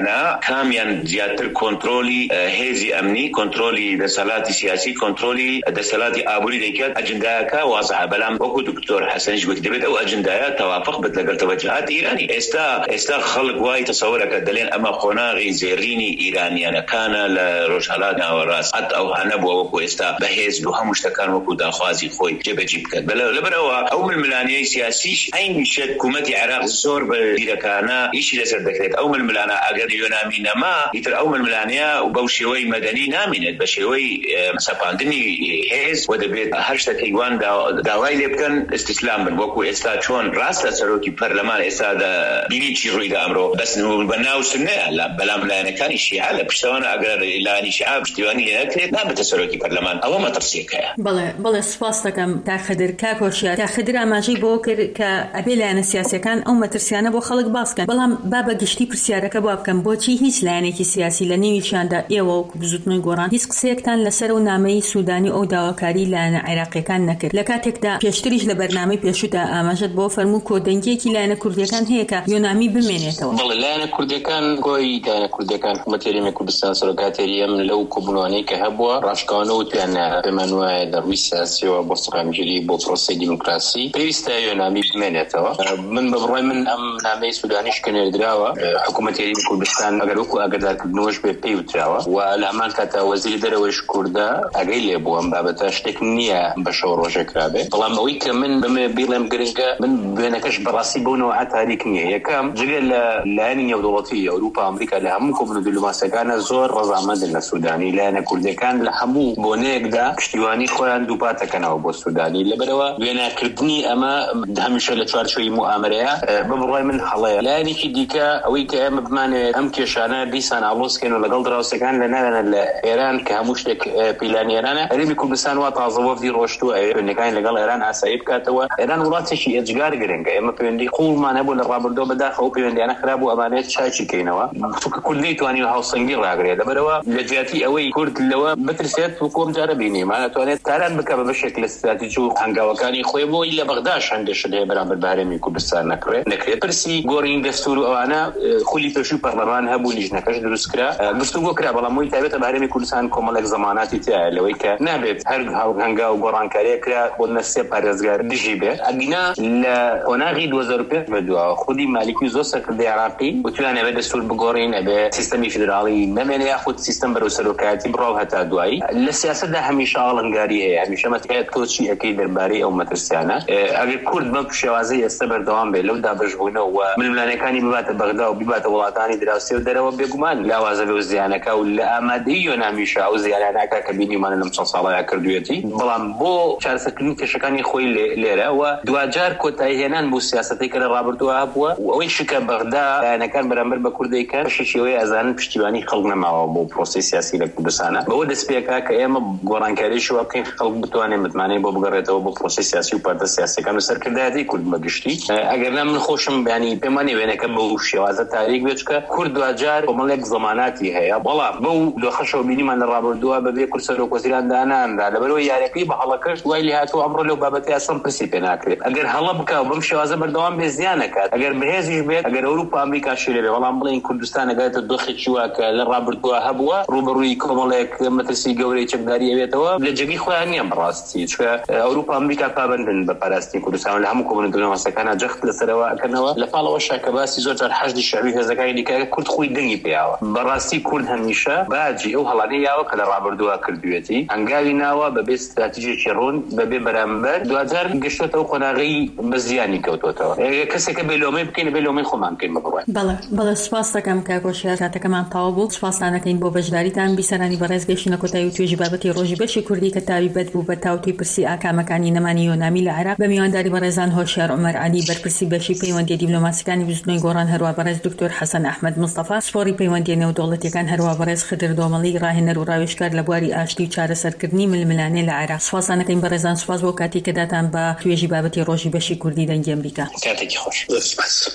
کامیان زیاتر کنترلی هێزی ئەمنی کنترلی دەسەڵاتی سیاسی کنترلی دەسەڵاتی ئابووری دەکات ئەجندایەکە وازعە بەڵام وەکو دکتۆر حەسەنیش گوت دەبێت ئەو ئەجندایە تەوافق بێت لەگەڵ تەوەجهات ئیرانی. ئێستا ئێستا خەڵک وای تەسەوورەکە دەڵێن ئەمە خۆناغی زێڕینی ئیرانیانەکانە لە ڕۆژهەڵات ناوەڕاست حەت ئەو هەنەبووە وەکو ئێستا بەهێز و هەموو شتەکان وەکو داخوازی خۆی جێبەجێ بکات. لەبەرەوە ئەو ململانەی سیاسیش عینیشە حکوومەتی عێراق زۆر بە بیرەکانە ئیشی لەسەر دەکرێت. ئەو ململانە ئەگەر یۆنامی نەما ئیتر ئەو ململانەیە بەو شێوەی مەدەنی نامێنێت بە شێوەی سەپاندنی هێز و دەبێت هەر شتێکی وان داوای لێ بکەن ئیستیسلام بن وەکو ئێستا چۆن ڕاستە سەرۆکی پەرلەمان ئێستا بینی چی ڕوویدا ئەمڕۆ بەس بەناو سنەیە بەلام لایەنەکانی شیعە لە پشتەوانە ئەگەر لایەنی شیعە پشتیوانی لێ نەکرێت نابێتە سەرۆکی پەرلەمان. ئەوە مەترسیەکەیە. بەڵێ بەڵێ سوپاس دەکەم تا خەدر کاک هۆشیار تا خەدر ئاماژەی بۆ کرد کە ئەبێ لایەنە سیاسیەکان ئەو مەترسیانە بۆ خەڵک باسکەن. بەڵام با بە گشتی پرسیارەکە بۆ بکەم بۆچی هیچ لایەنێکی سیاسی لە نێویشیاندا ئێوە وەکو بزوتنەوەی گۆڕان هیچ قسەیەکتان لەسەر و نامەی سوودانی ئەو داواکاری لایەنە عێراقیەکان نەکرد؟ لە کاتێکدا پێشتریش لە بەرنامەی پێشودا ئاماژەت بۆ فەرموو کۆدەنگیەکی لایەنە کوردیەکان هەیە کە یۆنامی بمێنێتەوە. بەڵێ لایەنە کوردیەکان گۆی لایەنە کوردیەکان حکوومەتی هەرێمی کوردستان سەرۆکاتێری ئەم لەو کۆبوونەوەی کە هەبووە ڕاشکاوانە وتیان پێمان وایە لە ڕووی سیاسیەوە بۆ سەقامگیری بۆ پرۆسەی دیموکراسی پێویستە یۆنامی بمێنێتەوە. من بە بڕای من ئەم نامەی سوودانیش کە نێردراوە حکوومەتی هەرێمی کوردستان ئەگەر وەکو ئاگادارکردنەوەش بێ پێی وتراوە و لە هەمان کاتە وەزیری دەرەوەیش کوردە ئەگەی لێ بووە ئەم بابەتە شتێک نییە بە شەو ڕۆژێک کرابێ. بەڵام ئەوەی کە من بمێ بیڵێم گرنگە من بوێنەکەش بەڕاستی بۆنەوە ئاتاریک نییە. یەکەم جگە لە لایەنی نێودوڵەتی ئەوروپا ئەمریکا لە هەموو کۆبوون و دیپلۆماسیەکانە زۆر ڕەزامەندن لە سوودانی. لایەنە کوردیەکان لە هەموو بۆنەیەکدا پشتیوانی خۆیان دووپاتەکەنەوە بۆ سوودانی. لەبەرەوە وێناکردنی ئەمە هەمیشە لە چوارچێوەی موامەرەیە بە بڕای من هەڵەیە. لایەنێکی دیکە ئەوەی کە ئێمە بمانێت ئەم کێشانە دیسان ئاڵۆزکەین و لەگەڵ دراوسەکان لە ناوێنە لە ئێران کە هەموو شتێک پیلانی ئێرانە هەرێمی کوردستان وا تازە وەفدی ڕۆشتووە وێنەکانی لەگەڵ ئێران ئاسایی بکاتەوە. ئێران وڵاتێکی ئێجگار گرنگە. ئێمە پەیوەندی قوڵمان هەبوو لە ڕابردۆ بەداخەوە پەیوەندیانە خراپ و ئەمانەیە چاچی کەینەوە چونکە کوردی توانی و هاوسەنگی ڕاگرێت. لەبەرەوە لە جیاتی ئەوەی کورد لەوە بترسێت و کۆم جارە بینی مانەتوانێت کاران بکە بە بەشێک لە استراتیژی و هەنگاوەکانی خۆی بۆی لە بەغداش هەندێشت هەیە بەرامبەر بە هەرێمی کوردستان نەکرێت نەکرێت. پرسی گۆڕین دەستور و ئەوانە خولی پێشووی پەرلەمان هەبوو لیژنەکەش دروست کرا گفتوگۆ کرا بەڵام وی تایبەتە بە هەرێمی کوردستان کۆمەڵێک زەماناتی تایە لەوەی کە نابێت هەر هەنگاو و گۆڕانکاریە کرا بۆ نەسێ پارێزگار دژی بێت. ئەگینا لە قۆناغی دوو هەزار و پێنج بەدووە خودی مالیکی زۆر سەرکردەی عێراقی وتوانە بێت دەستور بگۆڕین ئەبێ سیستەمی فیدراڵی نەمێنێ یاخود سیستەم بەرەو سەرۆکایەتی بڕاو هەتا دوایی. لە سیاسەتدا هەمیشە ئاڵنگاری هەیە هەمیشە مەتکایەت تۆچی ئەەکەی دەربارەی ئەو مەترسیانە. ئەگەر کورد بەم شێوازەی ئێستا بەردەوام بێت لەو دابەشبوونەوە و ململانەکانی بباتە بەغدا و بباتە وڵاتانی دراوسێ و دەرەوە بێگومان لاوازە بێ و زیانەکە و لە ئامادەی یۆنامیشە ئەو زیانانەکە کە بینیمانە لەم چەند ساڵەیە کردوێتی. بەڵام بۆ چارەسەرکردنی کێشەکانی خۆی لێرە و دوجار کۆتایی هێنان بۆ سیاسەتێک کە لە ڕابردووە هەبووە و ئەوەی شکە بەغدا لایەنەکان بەرامبەر بە کوردەکان شێوەیە ئەزانن پشتیوانی خەڵک نەماوە بۆ پرۆسەی سیاسی لە کوردستانە. بەوە دەست پێکا کە ئێمە گۆڕانکاریش وە بکەین خەڵک بتوانێت متمانەی بۆ بگەڕێتەوە بۆ پرۆسەی سیاسی و پارتە سیاسیەکان و سەرکردایەتی کورد بەگشتی. ئەگەرنا من خۆشم بیانی پێمانی وێنەکە بەو شێوازە تاریک بێت کە کورد دوجار کۆمەڵێک زەماناتی هەیە بەڵام بەو دۆخەشەوە بینیمان لە ڕابردووە بەبێ کورد سەرۆک وەزیران داناندا لەبەرەوەی یاریەکەی بە هەڵەکەش دوای لێ هاتووە ئەمڕۆ لەو بابەتی ئاسان پرسی پێ ناکرێت. ئەگەر هەڵە بکە و بەم شێوازە بەردەوام بێ زیان نەکات ئەگەر بەهێزیش بێت ئەگەر ئەوروپا ئەمریکا شێرێ بێ بەڵام بڵێن کوردستان ئەگاتە دۆخێکی وا کە لە ڕابردووە هەبووە ڕوبەڕووی کۆمەڵێک مەترسی گەورەی چەکداری ئەوێتەوە لە جێگەی خۆیان نییە بەڕاستی چکە ئەوروپا ئەمریکا پابەندن بە پاراستنی کوردستان لە هەموو کۆمەڵە دڵنەوەسەکانە جەخت لەسەرەوە ئەکەنەوە لە پاڵەوە شاکە باسی زۆر جار حەشدی شەعبی هێزەکانی دیکە کورد خۆی دەنگی پێیاوە. بەڕاستی کورد هەمیشە باجی ئەو هەڵانەی یاوە کە لە ڕابردووە کردوێتی هەنگاوی ناوە بەبێ استراتیژێکی ڕوون بەبێ بەرامبەر دوجار گەشتێتەوە قۆناغی بە زیانی کەوتوەتەوە. کەسێکە بێلۆمەی بکەین بێلۆمەی خۆمان بکەین بەڕای. بەڵێ بەڵێ سوپاس دەکەم کاک هۆشیار کاتەکەمان تەواو بوو. سوپاسانەکەین بۆ بەشداریتان بیسەرانی بەڕێز گەشتنە کۆتایی و توێژی بابەتی ڕۆژی بەشی کوردی کە تایبەت بوو بە تاوتوی پرسی ئاکامەکانی نەمانی یۆنامی لە عێراق بە میوانداری بەڕێزان هۆشیار عومەر عەلی بەرپرسی بەشی پەیوەندی دیپلۆماسیەکانی بزوتنەوەی گۆڕان هەروە بەڕێز دکتۆر حەسەن ئەحمەد مستەفا سپۆڕی پەیوەندی نێودوڵەتیەکان هەروە بەڕێز خدر دۆمەڵی ڕاهێنەر و ڕاوێژکار لە بواری ئاشتی و چارەسەرکردنی ململانێ لە عێراق. سوپاسانەکەین بەڕێزان سوپاس بۆ کاتی کە داتان بە توێژی بابەتی ڕۆژی بەشی کوردی دەنگی ئەمریکا. کاتێکی خۆش.